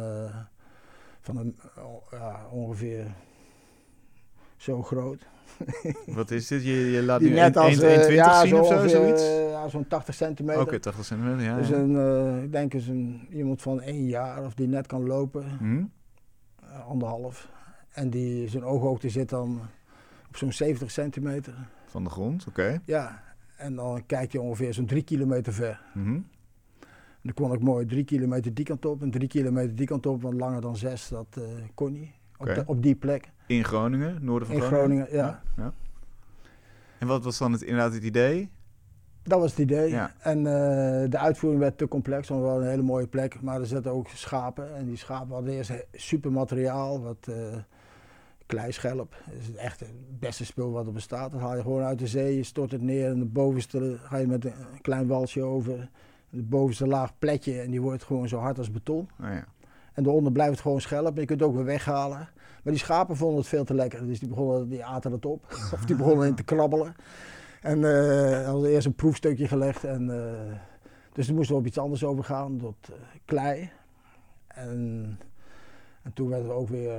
ongeveer zo groot. Wat is dit? Je laat die nu net 1,20 zien of zo, zoiets? Ja, zo'n 80 centimeter. Oké, 80 centimeter, ja. Dus ik denk iemand van 1 jaar of die net kan lopen. 1,5. En zijn ooghoogte zit dan op zo'n 70 centimeter. Van de grond, oké. Ja, en dan kijk je ongeveer zo'n 3 kilometer ver. En dan kon ik mooi 3 kilometer die kant op en 3 kilometer die kant op, want langer dan 6, dat kon niet. Op die plek. In Groningen, noorden van Groningen? In Groningen, ja. En wat was dan inderdaad het idee? Dat was het idee. Ja. En de uitvoering werd te complex, want we hadden een hele mooie plek. Maar er zitten ook schapen. En die schapen hadden eerst super materiaal, wat kleischelp. Dat is echt het beste spul wat er bestaat. Dat haal je gewoon uit de zee, je stort het neer. En de bovenste ga je met een klein walsje over. De bovenste laag pletje en die wordt gewoon zo hard als beton. Oh ja. En daaronder blijft het gewoon schelp. En je kunt het ook weer weghalen. Maar die schapen vonden het veel te lekker. Dus die aten het op. Of die begonnen in te krabbelen. En hadden eerst een proefstukje gelegd. En Dus toen moesten we op iets anders overgaan, tot klei. En toen werden we ook weer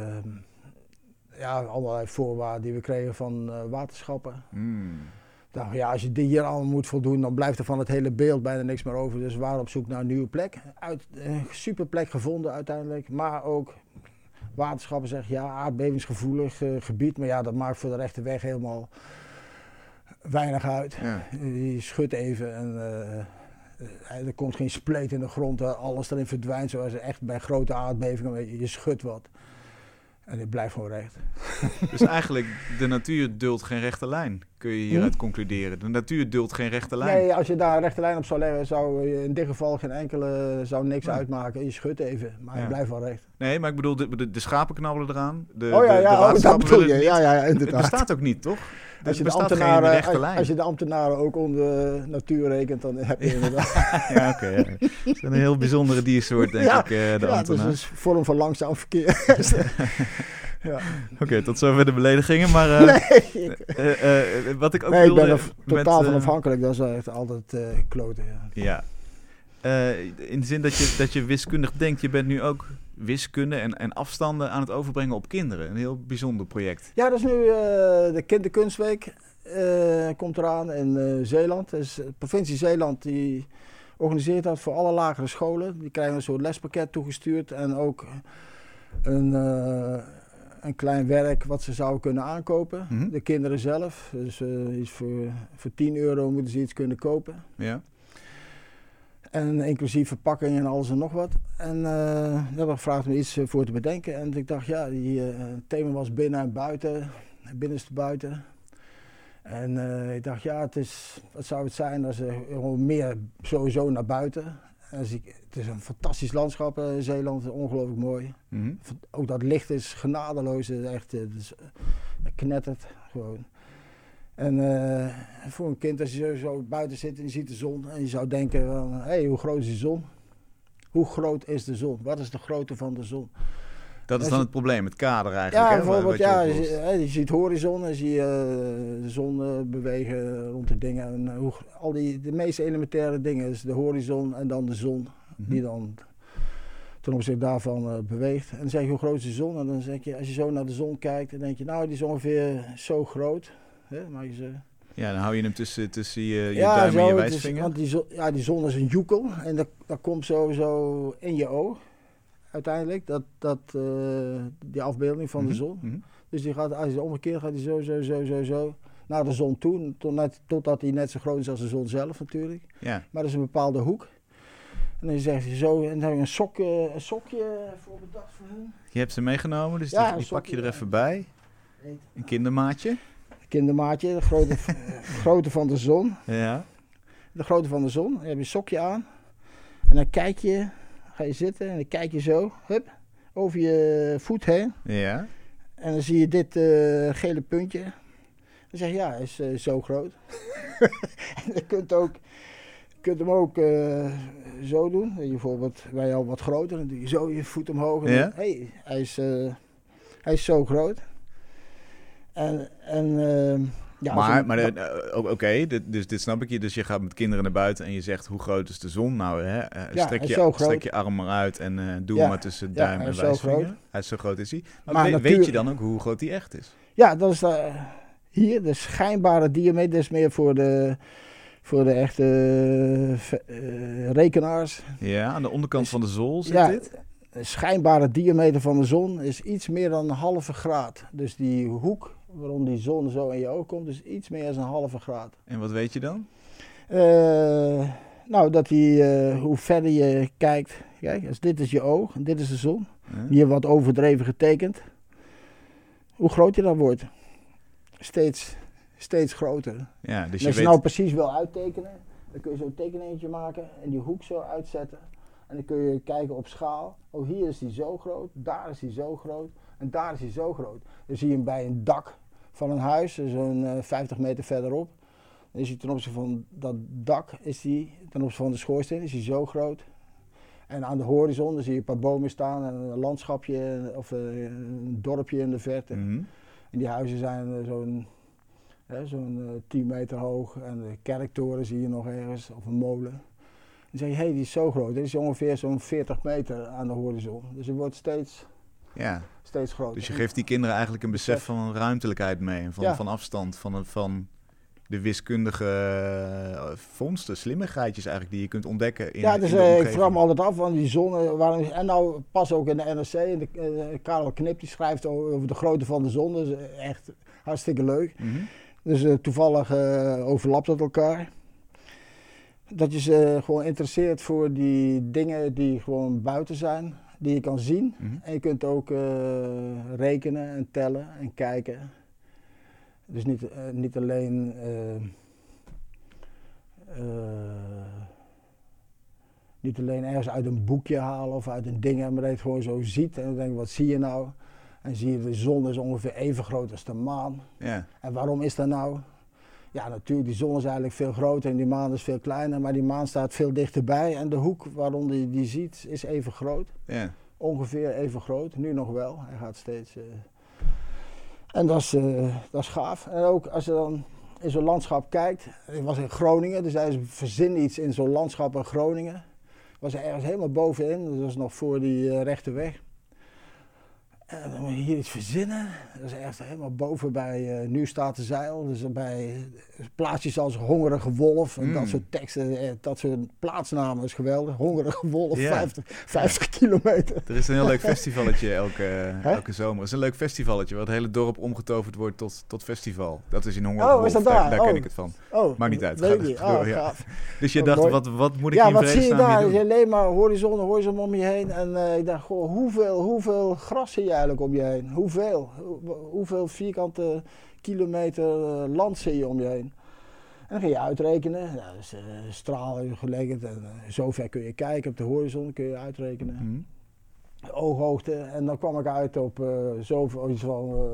allerlei voorwaarden die we kregen van waterschappen. Dacht, ja, als je die hier allemaal moet voldoen, dan blijft er van het hele beeld bijna niks meer over. Dus we waren op zoek naar een nieuwe plek. Een super plek gevonden uiteindelijk. Maar ook waterschappen zeggen, ja, aardbevingsgevoelig gebied. Maar ja, dat maakt voor de rechte weg helemaal weinig uit. Ja. Je schudt even en er komt geen spleet in de grond. Alles erin verdwijnt zoals echt bij grote aardbevingen. Je schudt wat. En het blijft gewoon recht. Dus eigenlijk, de natuur duldt geen rechte lijn, kun je hieruit concluderen. De natuur duldt geen rechte lijn. Nee, als je daar een rechte lijn op zou leggen, zou in dit geval zou niks uitmaken. Je schudt even, maar het blijft wel recht. Nee, maar ik bedoel, de schapen knabbelen eraan. De dat bedoel je. Ja, inderdaad. Het bestaat ook niet, toch? Als je, als je de ambtenaren ook onder natuur rekent, dan heb je inderdaad... Ja, oké. Ja. Het is een heel bijzondere diersoort, denk ik, de ambtenaar. Ja, het is een vorm van langzaam verkeer. Ja. Oké, tot zover de beledigingen, maar wat ik ook wilde... ik ben er totaal van afhankelijk, dat is echt altijd kloten. Ja. In de zin dat je wiskundig denkt, je bent nu ook wiskunde en afstanden aan het overbrengen op kinderen. Een heel bijzonder project. Ja, dat is nu de Kinderkunstweek komt eraan in Zeeland. Dus de provincie Zeeland die organiseert dat voor alle lagere scholen. Die krijgen een soort lespakket toegestuurd en ook een klein werk wat ze zouden kunnen aankopen. Mm-hmm. De kinderen zelf. Dus voor €10 moeten ze iets kunnen kopen. Ja. En inclusief verpakking en alles en nog wat. En daar gevraagd me iets voor te bedenken. En ik dacht, ja, het thema was binnen en buiten. Binnenste buiten. En ik dacht, ja, wat zou het zijn als er gewoon meer sowieso naar buiten. Het is een fantastisch landschap, Zeeland, ongelooflijk mooi. Mm-hmm. Ook dat licht is genadeloos, echt, knettert gewoon. En voor een kind, als je zo buiten zit en je ziet de zon en je zou denken, hé, hoe groot is de zon? Hoe groot is de zon? Wat is de grootte van de zon? Dat is dan het probleem, het kader eigenlijk. Ja, bijvoorbeeld, je ziet horizon en zie je de zon bewegen rond de dingen. En de meest elementaire dingen is de horizon en dan de zon, die dan ten opzichte daarvan beweegt. En dan zeg je, hoe groot is de zon? En dan zeg je, als je zo naar de zon kijkt, dan denk je, nou, die is ongeveer zo groot. Ja, dan hou je hem tussen je duim en je wijsvinger. Want die zon is een joekel en dat komt sowieso in je oog. Uiteindelijk, die afbeelding van de zon. Mm-hmm. Dus die gaat, als je omgekeerd gaat, hij zo naar de zon toe. Totdat hij net zo groot is als de zon zelf natuurlijk. Ja. Maar dat is een bepaalde hoek. En dan zeg je zo, en dan heb je een sokje voor bedacht voor hem. Je hebt ze meegenomen, dus die pak je er even bij. Een kindermaatje. Kindermaatje, de grootte van de zon. Ja. De grootte van de zon. Dan heb je een sokje aan. En dan ga je zitten en dan kijk je zo, hup, over je voet heen. Ja. En dan zie je dit gele puntje. Dan zeg je, ja, hij is zo groot. En je kunt hem ook zo doen. Bijvoorbeeld, ben je al wat groter, dan doe je zo je voet omhoog. En ja. Hey, hij is zo groot. Oké, dus dit snap ik je. Dus je gaat met kinderen naar buiten en je zegt, hoe groot is de zon? Nou, strek je arm maar uit en doe hem maar tussen duim en wijsvinger. Hij is zo groot is hij. Maar weet je dan ook hoe groot hij echt is? Ja, dat is hier, de schijnbare diameter. Dat is meer voor de echte rekenaars. Ja, aan de onderkant van de zon zit dit? De schijnbare diameter van de zon is iets meer dan 1/2 graad. Dus die hoek waarom die zon zo in je oog komt, is iets meer dan 1/2 graad. En wat weet je dan? Dat hoe verder je kijkt. Kijk, als dit is je oog en dit is de zon. Hier wat overdreven getekend. Hoe groot je dan wordt. Steeds groter. Ja, dus als je nou precies wil uittekenen, dan kun je zo'n tekeningetje maken en die hoek zo uitzetten. En dan kun je kijken op schaal. Oh, hier is die zo groot, daar is die zo groot en daar is die zo groot. Dan zie je hem bij een dak van een huis, zo'n 50 meter verderop. Dan is hij ten opzichte van dat dak, ten opzichte van de schoorsteen, is hij zo groot. En aan de horizon, dan zie je een paar bomen staan en een landschapje of een dorpje in de verte. Mm-hmm. En die huizen zijn zo'n 10 meter hoog en de kerktoren zie je nog ergens, of een molen. Dan zeg je, hé, die is zo groot. Dit is ongeveer zo'n 40 meter aan de horizon. Dus het wordt steeds groter. Dus je geeft die kinderen eigenlijk een besef van ruimtelijkheid mee. Van afstand, van de wiskundige vondsten, slimmigheidjes eigenlijk die je kunt ontdekken in de omgeving. Ik vraag me altijd af, want die zon, en nou pas ook in de NRC, Karel Knip die schrijft over de grootte van de zon, dus echt hartstikke leuk. Mm-hmm. Dus toevallig overlapt dat elkaar. Dat je ze gewoon interesseert voor die dingen die gewoon buiten zijn, die je kan zien. Mm-hmm. En je kunt ook rekenen en tellen en kijken. Dus niet alleen ergens uit een boekje halen of uit een ding, maar dat je het gewoon zo ziet. En dan denk je, wat zie je nou? En zie je, de zon is ongeveer even groot als de maan. Yeah. En waarom is dat nou? Ja, natuurlijk, die zon is eigenlijk veel groter en die maan is veel kleiner, maar die maan staat veel dichterbij. En de hoek waarom die ziet is even groot. Yeah. Ongeveer even groot, nu nog wel. Hij gaat steeds... En dat is gaaf. En ook als je dan in zo'n landschap kijkt. Ik was in Groningen, dus hij verzin iets in zo'n landschap in Groningen. Ik was er ergens helemaal bovenin, dat was nog voor die rechte weg. En dan moet je hier iets verzinnen. Dat is echt helemaal boven bij Nu staat de zeil. Dus bij plaatsjes als Hongerige Wolf en dat soort teksten, dat soort plaatsnamen is geweldig. Hongerige Wolf, 50 kilometer. Er is een heel leuk festivalletje elke zomer. Er is een leuk festivalletje waar het hele dorp omgetoverd wordt tot festival. Dat is in Hongerige Wolf, is dat daar ken ik het van. Maakt niet uit. Dus je dacht, wat moet ik hier in vredesnaam wat zie je daar? doen? Je alleen maar horizon om je heen. En ik dacht, goh, hoeveel gras zie je eigenlijk om je heen? Hoeveel vierkante kilometer land zie je om je heen? En dan ga je uitrekenen. Ja, dus stralen gelegd en zover kun je kijken op de horizon, kun je uitrekenen. Mm-hmm. Ooghoogte. En dan kwam ik uit op iets van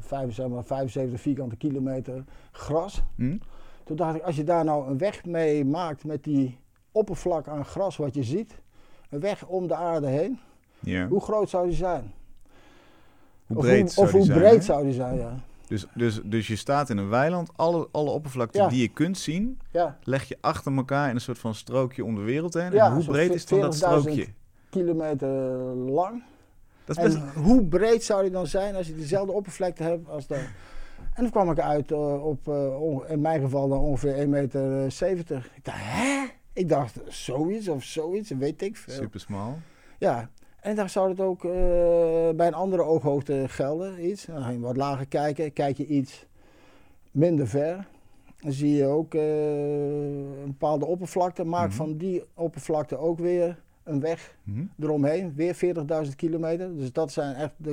75 vierkante kilometer gras. Mm-hmm. Toen dacht ik, als je daar nou een weg mee maakt met die oppervlak aan gras wat je ziet, een weg om de aarde heen, hoe groot zou die zijn? Hoe breed zou die zijn, ja. Dus je staat in een weiland, alle oppervlakte die je kunt zien, leg je achter elkaar in een soort van strookje om de wereld heen. En hoe breed is dan dat strookje? Kilometer lang. Dat is best... hoe breed zou die dan zijn als je dezelfde oppervlakte hebt als dat? En dan kwam ik uit op, in mijn geval dan ongeveer 1,70 meter. Ik dacht, hè? Ik dacht, zoiets, weet ik veel. Super smal. Ja. En dan zou het ook bij een andere ooghoogte gelden, iets. Dan ga je wat lager kijken, kijk je iets minder ver. Dan zie je ook een bepaalde oppervlakte. Maak van die oppervlakte ook weer een weg eromheen. Weer 40.000 kilometer. Dus dat zijn echt de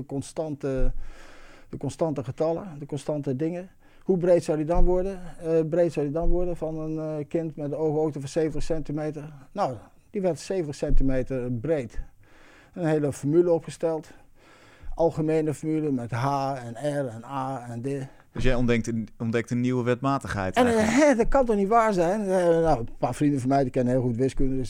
constante getallen, de constante dingen. Hoe breed zou die dan worden? Van een kind met een ooghoogte van 70 centimeter? Nou, die werd 70 centimeter breed. Een hele formule opgesteld. Algemene formule met H en R en A en D. Dus jij ontdekt een nieuwe wetmatigheid. En dat kan toch niet waar zijn? Een paar vrienden van mij die kennen heel goed wiskunde. Dus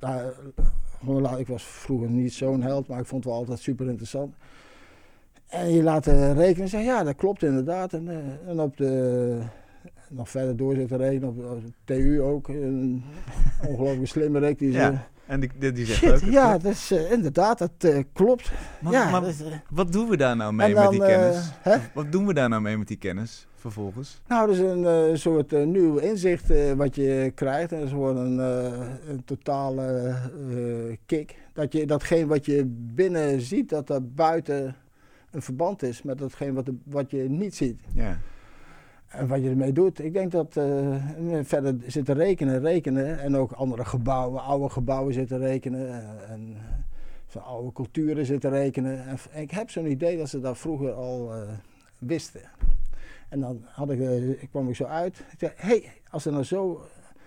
ik was vroeger niet zo'n held, maar ik vond het wel altijd super interessant. En je laat rekenen en zeggen, ja, dat klopt inderdaad. En op de... nog verder door zitten rekenen, op de TU ook. Een ongelooflijk slimmerik die ze... En die zegt ook... Ja, dus, inderdaad, dat klopt. Maar wat doen we daar nou mee met die kennis? Wat doen we daar nou mee met die kennis vervolgens? Nou, dat is een soort nieuw inzicht wat je krijgt. En dat is gewoon een totale kick. Datgene wat je binnen ziet, dat er buiten een verband is met datgene wat je niet ziet. Ja. En wat je ermee doet. Ik denk dat verder zitten rekenen en ook andere gebouwen, oude gebouwen zitten rekenen en van oude culturen zitten rekenen. En ik heb zo'n idee dat ze dat vroeger al wisten. En dan kwam ik zo uit. Ik dacht, als er nou zo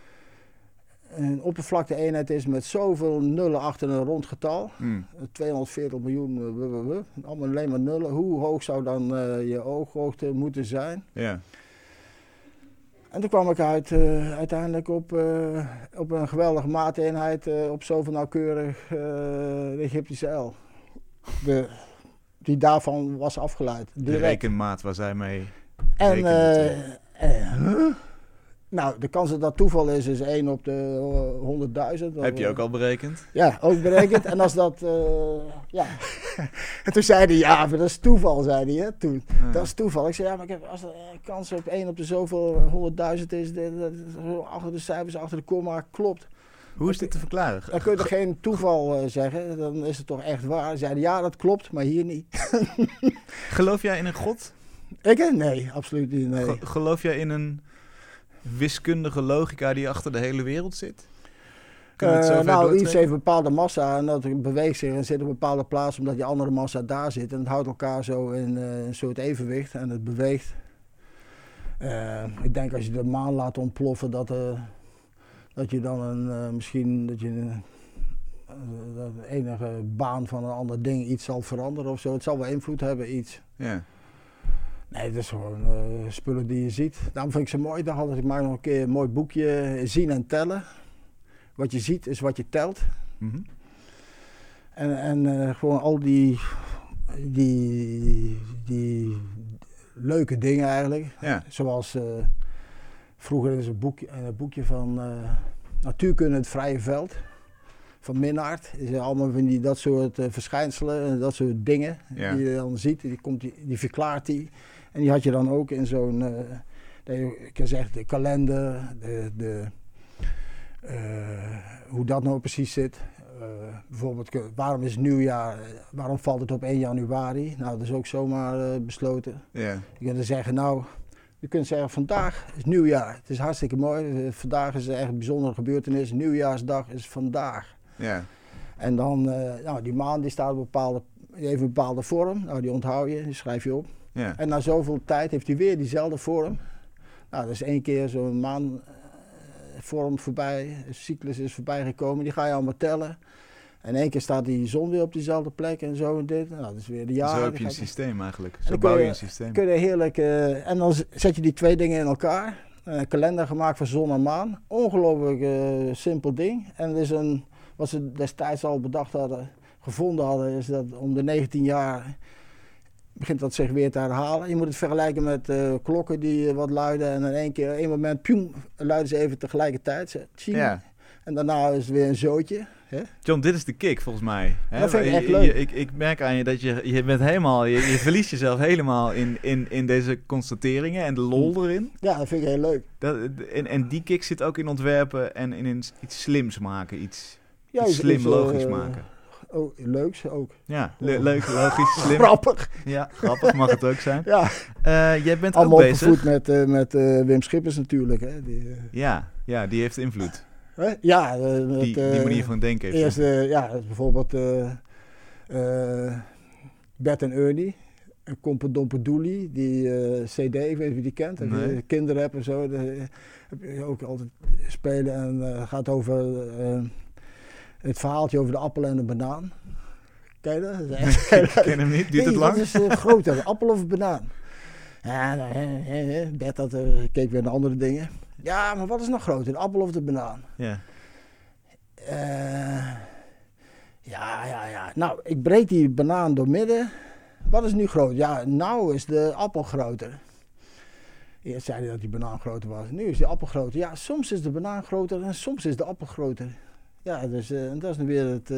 een oppervlakte-eenheid is met zoveel nullen achter een rond getal, 240 miljoen, allemaal alleen maar nullen, hoe hoog zou dan je ooghoogte moeten zijn? Ja. En toen kwam ik uiteindelijk op een geweldige maateenheid, op zoveel nauwkeurig de Egyptische L. Die daarvan was afgeleid. De rekenmaat waar zij mee rekenen. Nou, de kans dat dat toeval is 1 op de 100.000. Heb je ook al berekend? Ja, ook berekend. En als dat, ja. En toen zei hij, ja, maar dat is toeval, zei hij, hè, toen. Ja. Dat is toeval. Ik zei, ja, maar als de kans op 1 op de zoveel 100.000 is, achter de cijfers, achter de komma, klopt. Hoe is dit te verklaren? Dan kun je er geen toeval zeggen, dan is het toch echt waar. Zeiden ja, dat klopt, maar hier niet. Geloof jij in een god? Ik? Nee, absoluut niet. Nee. Geloof jij in een wiskundige logica die achter de hele wereld zit? Nou, iets heeft een bepaalde massa en dat beweegt zich en zit op een bepaalde plaats omdat die andere massa daar zit. En het houdt elkaar zo in een soort evenwicht en het beweegt. Ik denk als je de maan laat ontploffen dat je dan misschien dat de enige baan van een ander ding iets zal veranderen of zo. Het zal wel invloed hebben, iets. Ja. Nee, het is gewoon spullen die je ziet. Daarom vind ik ze mooi. Ik maak nog een keer een mooi boekje, Zien en Tellen. Wat je ziet is wat je telt. Mm-hmm. En gewoon al die leuke dingen eigenlijk. Ja. Zoals vroeger is een boekje van Natuurkunde het vrije veld. Van Minnaert. Is allemaal van dat soort verschijnselen en dat soort dingen die je dan ziet. Die verklaart die. En die had je dan ook in zo'n, ik kan zeggen, de kalender, hoe dat nou precies zit. Bijvoorbeeld, waarom is nieuwjaar, waarom valt het op 1 januari? Nou, dat is ook zomaar besloten. Yeah. Je kunt zeggen, nou, je kunt zeggen, vandaag is nieuwjaar. Het is hartstikke mooi. Vandaag is echt een bijzondere gebeurtenis. Nieuwjaarsdag is vandaag. Yeah. En dan, nou, die maan die staat die heeft een bepaalde vorm. Nou, die onthoud je, die schrijf je op. Yeah. En na zoveel tijd heeft hij weer diezelfde vorm. Nou, dat is 1 keer zo'n maanvorm voorbij, een cyclus is voorbij gekomen. Die ga je allemaal tellen. En 1 keer staat die zon weer op diezelfde plek en zo en dit. Nou, dat is weer de jaren. Zo heb je een systeem eigenlijk. Zo bouw je een systeem. Kun je heerlijk, en dan zet je die 2 dingen in elkaar. Een kalender gemaakt van zon en maan. Ongelooflijk simpel ding. En het is wat ze destijds al bedacht hadden, gevonden hadden, is dat om de 19 jaar begint dat zich weer te herhalen. Je moet het vergelijken met klokken die wat luiden en in 1 moment, pjoem, luiden ze even tegelijkertijd. Ja. En daarna is het weer een zootje. Hè? John, dit is de kick volgens mij. Hè? Dat vind ik echt leuk. Ik merk aan je dat je bent helemaal, je verliest jezelf helemaal in deze constateringen en de lol erin. Ja, dat vind ik heel leuk. En die kick zit ook in ontwerpen en in iets slims maken, iets slim, logisch maken. Oh, leuks ook. Ja, leuk, logisch, slim. Grappig. Ja, grappig mag het ook zijn. Ja. Jij bent allemaal ook bezig. opgevoed met Wim Schippers natuurlijk. Hè? Ja, die heeft invloed. Ja, die manier van denken heeft. Eerst, bijvoorbeeld Bert en Ernie. Kompedompedoelie, die CD, ik weet niet of je die kent. Nee. Kinderrap en zo. Heb je ook altijd spelen. En gaat over het verhaaltje over de appel en de banaan. Ken je dat? Ik ken hem niet, duurt het lang? Dat is groter, appel of banaan. Ja, Bert keek weer naar andere dingen. Ja, maar wat is nog groter, de appel of de banaan? Ja. Ja. Nou, ik breek die banaan door midden. Wat is nu groot? Ja, nou is de appel groter. Eerst zei hij dat die banaan groter was. Nu is die appel groter. Ja, soms is de banaan groter en soms is de appel groter. Ja, dus dat is nu weer het...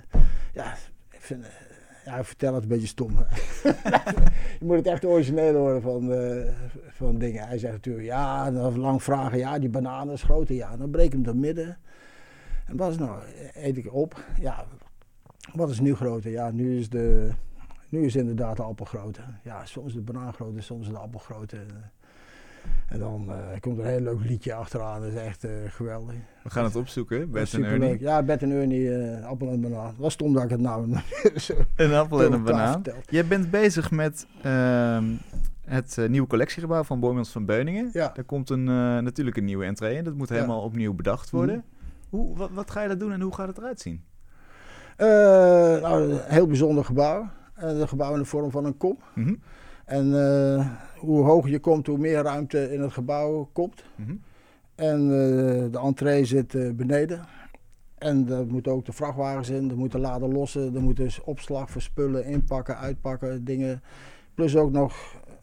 ik vertel het een beetje stom. Je moet het echt origineel horen van dingen. Hij zegt natuurlijk, ja, dan lang vragen, ja, die banaan is groter. Ja, dan breek ik hem door midden. En wat is nou? Eet ik op. Ja, wat is nu groter? Ja, nu is inderdaad de appel groter. Ja, soms is de banaan groter, soms is de appel groter. En dan komt er een heel leuk liedje achteraan. Dat is echt geweldig. We gaan het opzoeken, Bert en Ernie. Leuk. Ja, Bert en Ernie, appel en banaan. Wat stom dat ik het nou een appel en een banaan. Jij bent bezig met het nieuwe collectiegebouw van Boijmans van Beuningen. Ja. Daar komt natuurlijk een nieuwe entree in. Dat moet helemaal opnieuw bedacht worden. Wat ga je daar doen en hoe gaat het eruit zien? Een heel bijzonder gebouw. Een gebouw in de vorm van een kom. Mm-hmm. En hoe hoger je komt, hoe meer ruimte in het gebouw komt. Mm-hmm. En de entree zit beneden. En er moeten ook de vrachtwagens in, er moeten laden lossen, er moet dus opslag voor spullen, inpakken, uitpakken, dingen. Plus ook nog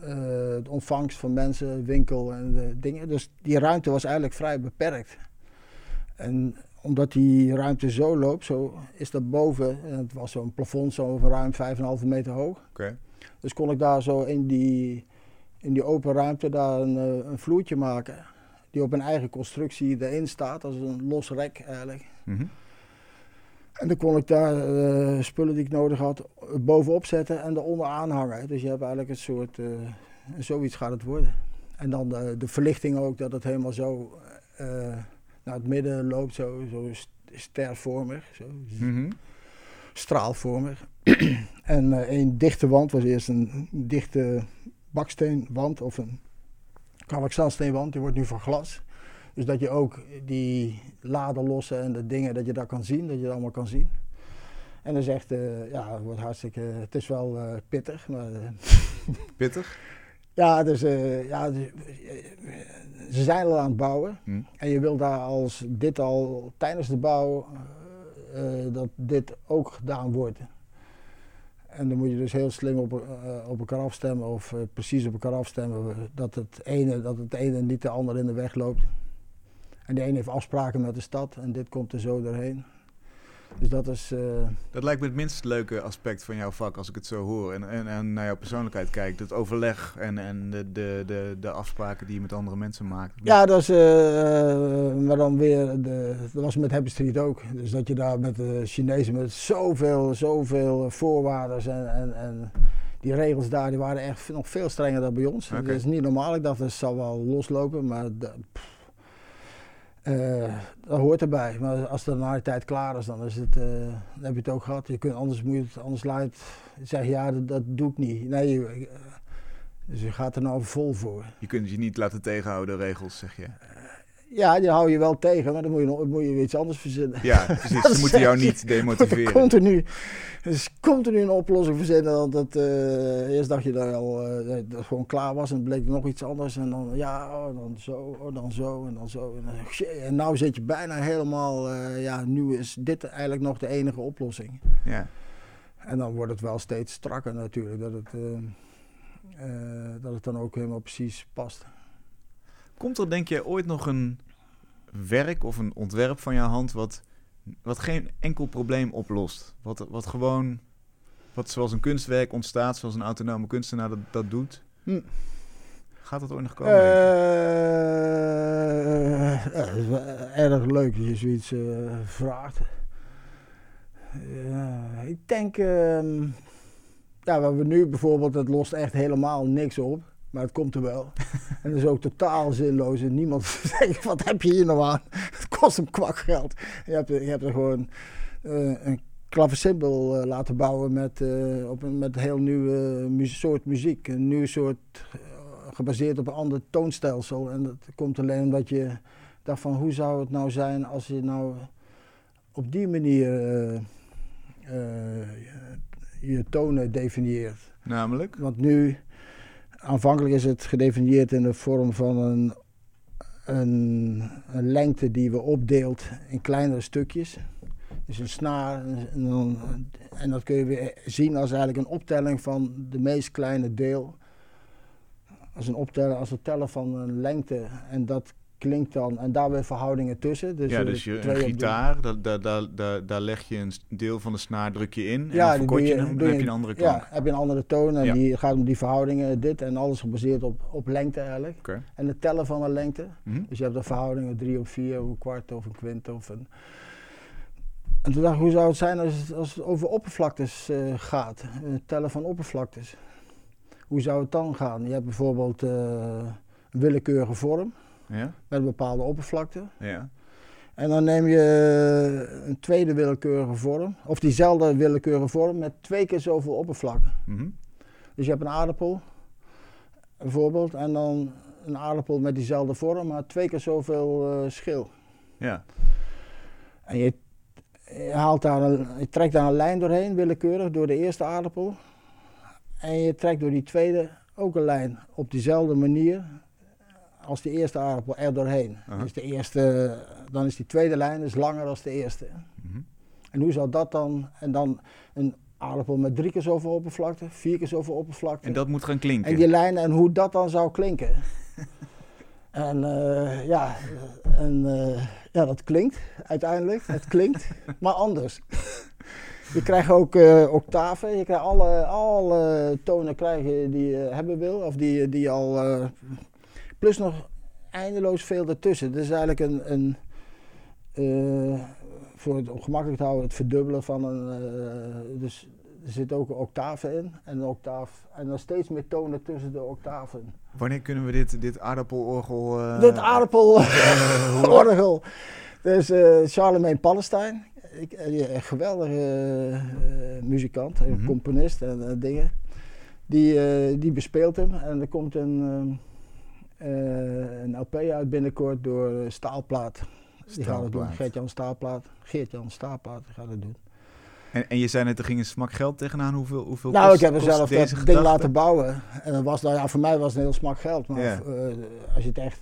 de ontvangst van mensen, winkel en dingen. Dus die ruimte was eigenlijk vrij beperkt. En omdat die ruimte zo loopt, zo is dat boven, en het was zo'n plafond zo van ruim 5,5 meter hoog. Okay. Dus kon ik daar zo in die open ruimte daar een vloertje maken. Die op een eigen constructie erin staat, als een los rek eigenlijk. Mm-hmm. En dan kon ik daar spullen die ik nodig had bovenop zetten en eronder aanhangen. Dus je hebt eigenlijk een soort, zoiets gaat het worden. En dan de verlichting ook, dat het helemaal zo naar het midden loopt, zo stervormig, zo mm-hmm. straalvormig. En een dichte wand was eerst een dichte baksteenwand of een kalkzandsteenwand, die wordt nu van glas. Dus dat je ook die laderlossen en de dingen, dat je dat kan zien, dat je dat allemaal kan zien. En dat is echt, het wordt hartstikke, het is wel pittig. Maar, pittig? Ja, dus, ze zijn al aan het bouwen. En je wil daar als dit al tijdens de bouw, dat dit ook gedaan wordt. En dan moet je dus heel slim op elkaar afstemmen of precies op elkaar afstemmen dat het ene niet de ander in de weg loopt. En de ene heeft afspraken met de stad en dit komt er zo doorheen. Dus dat is... Dat lijkt me het minst leuke aspect van jouw vak als ik het zo hoor. En naar jouw persoonlijkheid kijk. Het overleg en de afspraken die je met andere mensen maakt. Ja, dat is... maar dan weer... Dat was met Happy Street ook. Dus dat je daar met de Chinezen met zoveel voorwaarden en die regels daar, die waren echt nog veel strenger dan bij ons. Okay. Dat is niet normaal. Ik dacht, dat zal wel loslopen, maar... dat hoort erbij, maar als het na de tijd klaar is, dan heb je het ook gehad. Anders laat je zeggen, ja, dat doe ik niet. Nee, dus je gaat er nou vol voor. Je kunt je niet laten tegenhouden, regels, zeg je? Ja, die hou je wel tegen, maar dan moet je iets anders verzinnen. Ja, precies. Ze moeten jou niet demotiveren. Continu een oplossing verzinnen. Want eerst dacht je dat het gewoon klaar was en het bleek nog iets anders. En dan dan zo. En nou zit je bijna helemaal, nu is dit eigenlijk nog de enige oplossing. Ja. En dan wordt het wel steeds strakker natuurlijk, dat het dan ook helemaal precies past. Komt er, denk je, ooit nog een werk of een ontwerp van jouw hand wat geen enkel probleem oplost? Wat zoals een kunstwerk ontstaat, zoals een autonome kunstenaar dat doet? Gaat dat ooit nog komen? Het is wel erg leuk dat je zoiets vraagt. Ik denk, wat we nu bijvoorbeeld, het lost echt helemaal niks op. Maar het komt er wel. En dat is ook totaal zinloos. En niemand zegt, wat heb je hier nou aan? Het kost een kwak geld. Je hebt er gewoon een klavecimbal laten bouwen met een heel nieuwe soort muziek. Een nieuw soort, gebaseerd op een ander toonstelsel. En dat komt alleen omdat je dacht van, hoe zou het nou zijn als je nou op die manier je tonen definieert. Namelijk? Want nu... Aanvankelijk is het gedefinieerd in de vorm van een lengte die we opdeelt in kleinere stukjes. Dus een snaar en dat kun je weer zien als eigenlijk een optelling van de meest kleine deel. Als het tellen van een lengte en dat klinkt dan en daar weer verhoudingen tussen. Dus, dus een gitaar, daar leg je een deel van de snaar, druk je in en dan verkort je hem, dan heb je een andere klank. Ja, heb je een andere toon en die gaat om die verhoudingen, dit en alles gebaseerd op lengte eigenlijk. Okay. En het tellen van een lengte. Mm-hmm. Dus je hebt de verhoudingen 3 of 4, of een kwart of een kwint of een... En toen dacht ik, hoe zou het zijn als het over oppervlaktes gaat, het tellen van oppervlaktes. Hoe zou het dan gaan? Je hebt bijvoorbeeld een willekeurige vorm. Ja? Met een bepaalde oppervlakte. Ja. En dan neem je een tweede willekeurige vorm, of diezelfde willekeurige vorm met 2 keer zoveel oppervlakken. Mm-hmm. Dus je hebt een aardappel, bijvoorbeeld, en dan een aardappel met diezelfde vorm, maar 2 keer zoveel schil. Ja. En je trekt daar een lijn doorheen, willekeurig, door de eerste aardappel. En je trekt door die tweede ook een lijn op diezelfde manier als die eerste aardappel er doorheen. Dus dan is die tweede lijn langer dan de eerste. Mm-hmm. En hoe zou dat dan, en dan een aardappel met 3 keer zoveel oppervlakte, 4 keer zoveel oppervlakte. En dat moet gaan klinken. En die lijnen en hoe dat dan zou klinken. En dat klinkt uiteindelijk. Het klinkt, maar anders. Je krijgt ook octaven. Je krijgt alle tonen krijgen die je hebben wil. Of die je al... plus nog eindeloos veel ertussen. Het is eigenlijk voor het gemakkelijk te houden, het verdubbelen van dus er zit ook een octaven in. En een octaaf. En dan steeds meer tonen tussen de octaven. Wanneer kunnen we dit aardappelorgel... Dit aardappelorgel. Dus Charlemagne Palestijn. Een geweldige muzikant, een componist en dingen. Die bespeelt hem. En er komt een LP uit binnenkort door Staalplaat. Die gaat het doen. Geert-Jan Staalplaat gaat het doen. En je zei net, er ging een smak geld tegenaan. Hoeveel nou, kost, ik heb er zelf dat ding gedachte? Laten bouwen. En dat was, voor mij was het een heel smak geld. Maar als je het echt...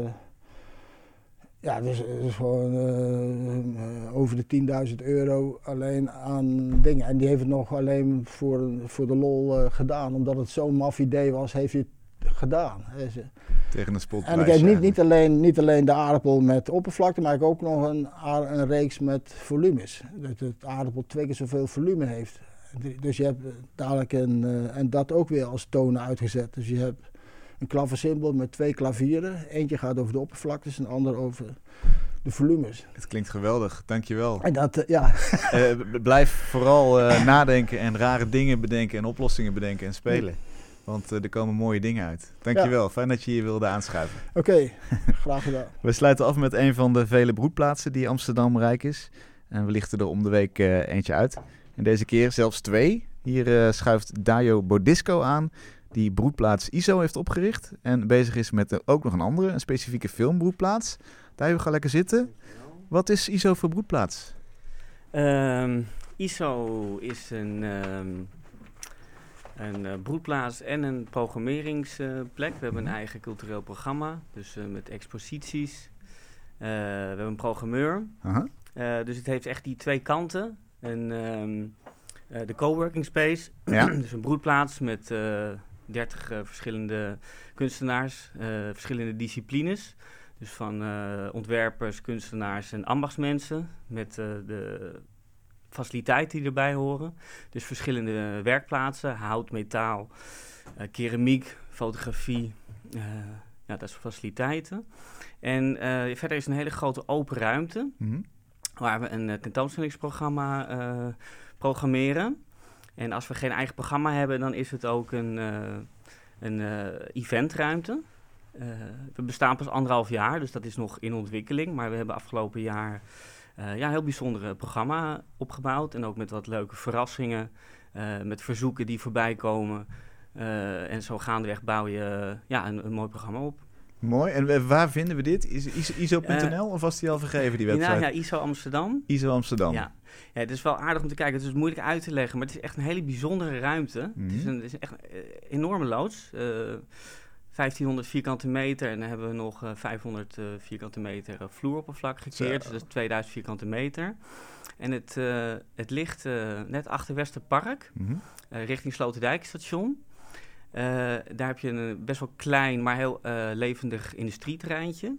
dus gewoon over de €10.000 alleen aan dingen. En die heeft het nog alleen voor de lol gedaan. Omdat het zo'n maf idee was, heeft hij het gedaan. Tegen een spotprijs. En ik heb niet alleen de aardappel met oppervlakte, maar ik heb ook nog een reeks met volumes. Dat het aardappel 2 keer zoveel volume heeft. Dus je hebt dadelijk en dat ook weer als tonen uitgezet. Dus je hebt een klaversymbol met 2 klavieren. Eentje gaat over de oppervlaktes en de ander over de volumes. Het klinkt geweldig, dankjewel. En dat, blijf vooral nadenken en rare dingen bedenken en oplossingen bedenken en spelen. Want er komen mooie dingen uit. Dankjewel, ja. Fijn dat je hier wilde aanschuiven. Oké, graag gedaan. We sluiten af met een van de vele broedplaatsen die Amsterdam rijk is. En we lichten er om de week eentje uit. En deze keer zelfs 2. Hier schuift Dayo Bodisco aan, die broedplaats ISO heeft opgericht. En bezig is met ook nog een specifieke filmbroedplaats. Dayo, ga lekker zitten. Wat is ISO voor broedplaats? ISO is een broedplaats en een programmeringsplek. We hebben een eigen cultureel programma, dus met exposities. We hebben een programmeur. Dus het heeft echt die 2 kanten. En de coworking space, dus een broedplaats met 30 verschillende kunstenaars, verschillende disciplines. Dus van ontwerpers, kunstenaars en ambachtsmensen met de faciliteiten die erbij horen. Dus verschillende werkplaatsen, hout, metaal, keramiek, fotografie, dat soort faciliteiten. En verder is een hele grote open ruimte, waar we een tentoonstellingsprogramma programmeren. En als we geen eigen programma hebben, dan is het ook een eventruimte. We bestaan pas 1,5 jaar, dus dat is nog in ontwikkeling. Maar we hebben afgelopen jaar een heel bijzonder programma opgebouwd. En ook met wat leuke verrassingen, met verzoeken die voorbij komen. En zo gaandeweg bouw je een mooi programma op. Mooi. En waar vinden we dit? Is ISO.nl of was die al vergeven, die website? Ja, ISO Amsterdam. ISO Amsterdam. Ja, het is wel aardig om te kijken. Het is moeilijk uit te leggen, maar het is echt een hele bijzondere ruimte. Het is echt een enorme loods. 1500 vierkante meter en dan hebben we nog 500 vierkante meter vloeroppervlak gecreëerd. Dus dat is 2000 vierkante meter. En het ligt net achter Westerpark, richting Sloterdijkstation. Daar heb je een best wel klein, maar heel levendig industrieterreintje.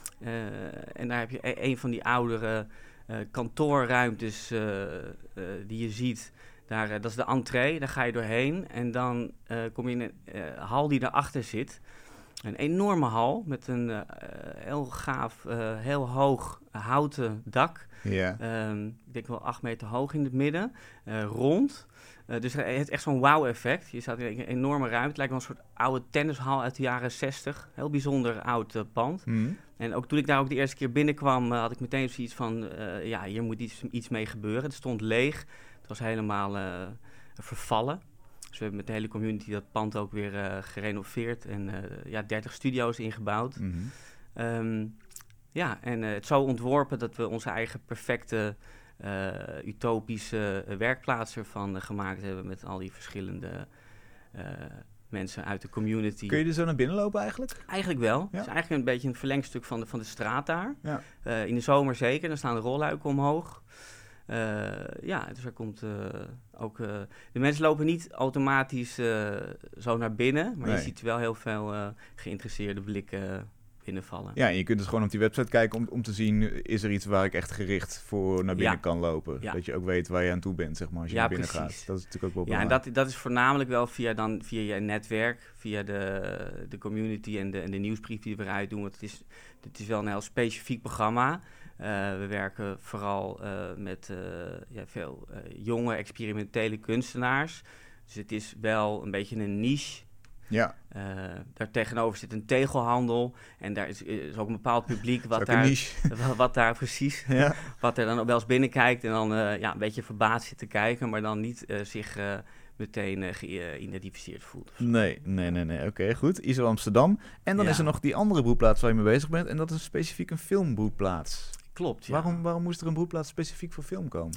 En daar heb je een van die oudere kantoorruimtes die je ziet. Dat is de entree, daar ga je doorheen. En dan kom je in een hal die daarachter zit. Een enorme hal met een heel gaaf, heel hoog houten dak. Yeah. Ik denk wel 8 meter hoog in het midden, rond. Dus het heeft echt zo'n wow-effect. Je staat in een enorme ruimte. Het lijkt wel een soort oude tennishal uit de jaren 60. Heel bijzonder oud pand. En ook toen ik daar ook de eerste keer binnenkwam, had ik meteen zoiets van... hier moet iets mee gebeuren. Het stond leeg. Het was helemaal vervallen. Dus we hebben met de hele community dat pand ook weer gerenoveerd. En 30 studio's ingebouwd. En het zo ontworpen dat we onze eigen perfecte... utopische werkplaats ervan gemaakt hebben met al die verschillende mensen uit de community. Kun je er zo naar binnen lopen eigenlijk? Eigenlijk wel. Ja. Het is eigenlijk een beetje een verlengstuk van de straat daar. Ja. In de zomer zeker, dan staan de rolluiken omhoog. Dus er komt ook... de mensen lopen niet automatisch zo naar binnen, maar je ziet wel heel veel geïnteresseerde blikken binnenvallen. Ja, en je kunt dus gewoon op die website kijken om te zien, is er iets waar ik echt gericht voor naar binnen kan lopen? Ja. Dat je ook weet waar je aan toe bent, zeg maar, als je naar binnen gaat. Dat is natuurlijk ook wel belangrijk. En dat is voornamelijk wel via je netwerk, via de community en de nieuwsbrief die we eruit doen. Want het is wel een heel specifiek programma. We werken vooral met veel jonge experimentele kunstenaars. Dus het is wel een beetje een niche. Ja. Daar tegenover zit een tegelhandel en daar is ook een bepaald publiek wat daar precies, wat er dan wel eens binnenkijkt en dan een beetje verbaasd zit te kijken, maar dan niet zich meteen geïdentificeerd voelt. Nee. Oké, goed. ISO Amsterdam. En dan is er nog die andere broedplaats waar je mee bezig bent en dat is specifiek een filmbroedplaats. Klopt, ja. Waarom moest er een broedplaats specifiek voor film komen?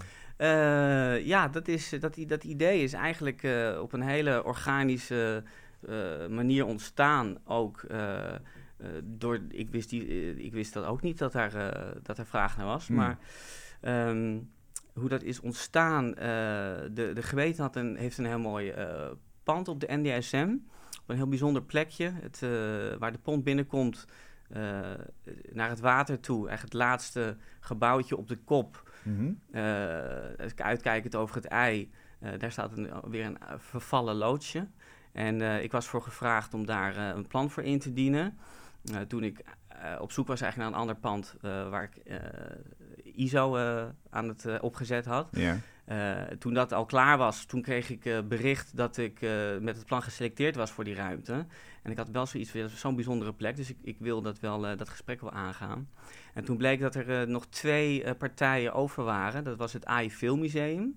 Dat idee is eigenlijk op een hele organische manier ontstaan. Ook door, ik wist dat ook niet dat er vraag naar was. Maar hoe dat is ontstaan, de gemeente heeft een heel mooi pand op de NDSM. Op een heel bijzonder plekje. Waar de pont binnenkomt naar het water toe. Echt het laatste gebouwtje op de kop. Mm-hmm. Uitkijkend over het IJ. Daar staat weer een vervallen loodsje. En ik was voor gevraagd om daar een plan voor in te dienen. Toen ik op zoek was eigenlijk naar een ander pand waar ik ISO aan het opgezet had. Yeah. Toen dat al klaar was, toen kreeg ik bericht dat ik met het plan geselecteerd was voor die ruimte. En ik had wel zoiets van, zo'n bijzondere plek, dus ik wil dat gesprek wel aangaan. En toen bleek dat er nog 2 partijen over waren. Dat was het AI Filmmuseum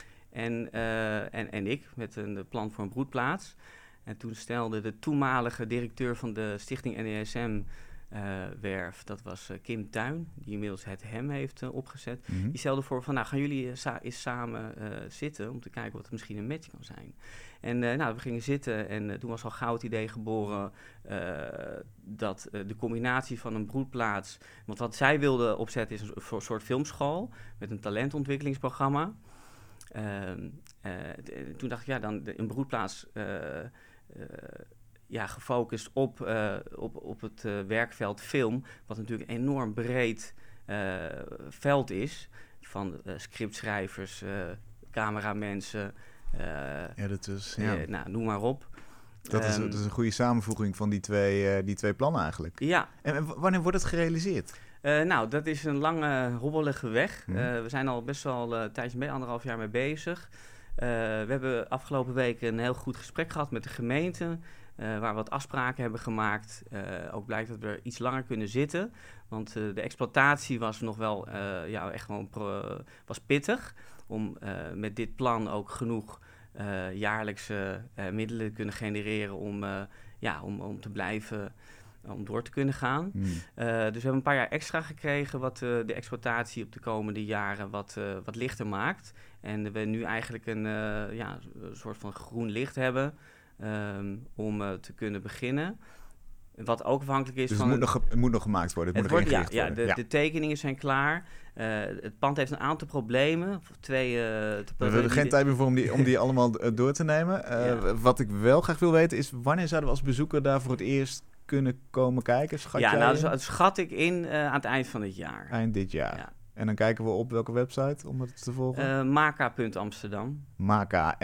en ik, met een plan voor een broedplaats. En toen stelde de toenmalige directeur van de stichting NDSM werf, dat was Kim Tuin, die inmiddels het HEM heeft opgezet. Mm-hmm. Die stelde voor van, gaan jullie eens samen zitten om te kijken wat er misschien een match kan zijn. En we gingen zitten en toen was al gauw het idee geboren dat de combinatie van een broedplaats, want wat zij wilden opzetten is een soort filmschool met een talentontwikkelingsprogramma. Toen dacht ik, dan een broedplaats gefocust op het werkveld film, wat natuurlijk een enorm breed veld is, van scriptschrijvers, cameramensen, editors, noem maar op. Dat is een goede samenvoeging van die twee plannen eigenlijk. Ja. En wanneer wordt het gerealiseerd? Dat is een lange, hobbelige weg. We zijn al best wel een tijdje mee, 1,5 jaar mee bezig. We hebben afgelopen week een heel goed gesprek gehad met de gemeente, waar we wat afspraken hebben gemaakt. Ook blijkt dat we er iets langer kunnen zitten, want de exploitatie was nog wel echt gewoon was pittig, om met dit plan ook genoeg jaarlijkse middelen te kunnen genereren om te blijven, om door te kunnen gaan. Dus we hebben een paar jaar extra gekregen, wat de exploitatie op de komende jaren wat lichter maakt. En we nu eigenlijk een soort van groen licht hebben om te kunnen beginnen. Wat ook afhankelijk is dus van... Het moet nog gemaakt worden, het moet nog ingericht worden. De tekeningen zijn klaar. Het pand heeft een aantal problemen. We hebben geen tijd meer voor om die allemaal door te nemen. Wat ik wel graag wil weten is, wanneer zouden we als bezoeker daar voor het eerst kunnen komen kijken? Dat schat ik in aan het eind van dit jaar. Eind dit jaar. Ja. En dan kijken we op welke website om het te volgen? Maca.amsterdam. Maca,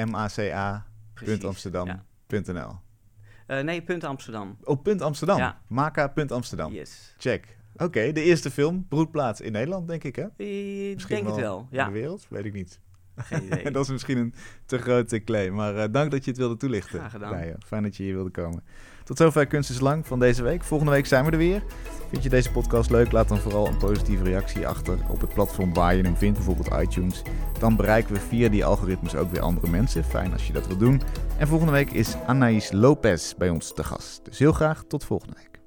MACA.amsterdam.nl. .Amsterdam. Oh, .Amsterdam. Ja. Maca.amsterdam. Yes. Check. Oké, de eerste film, broedplaats in Nederland, denk ik, hè? Ik denk het wel, ja. In de wereld? Weet ik niet. Geen idee. Dat is misschien een te grote claim, maar dank dat je het wilde toelichten. Graag gedaan. Fijn dat je hier wilde komen. Tot zover Kunst is Lang van deze week. Volgende week zijn we er weer. Vind je deze podcast leuk? Laat dan vooral een positieve reactie achter op het platform waar je hem vindt, bijvoorbeeld iTunes. Dan bereiken we via die algoritmes ook weer andere mensen. Fijn als je dat wilt doen. En volgende week is Anaïs Lopez bij ons te gast. Dus heel graag tot volgende week.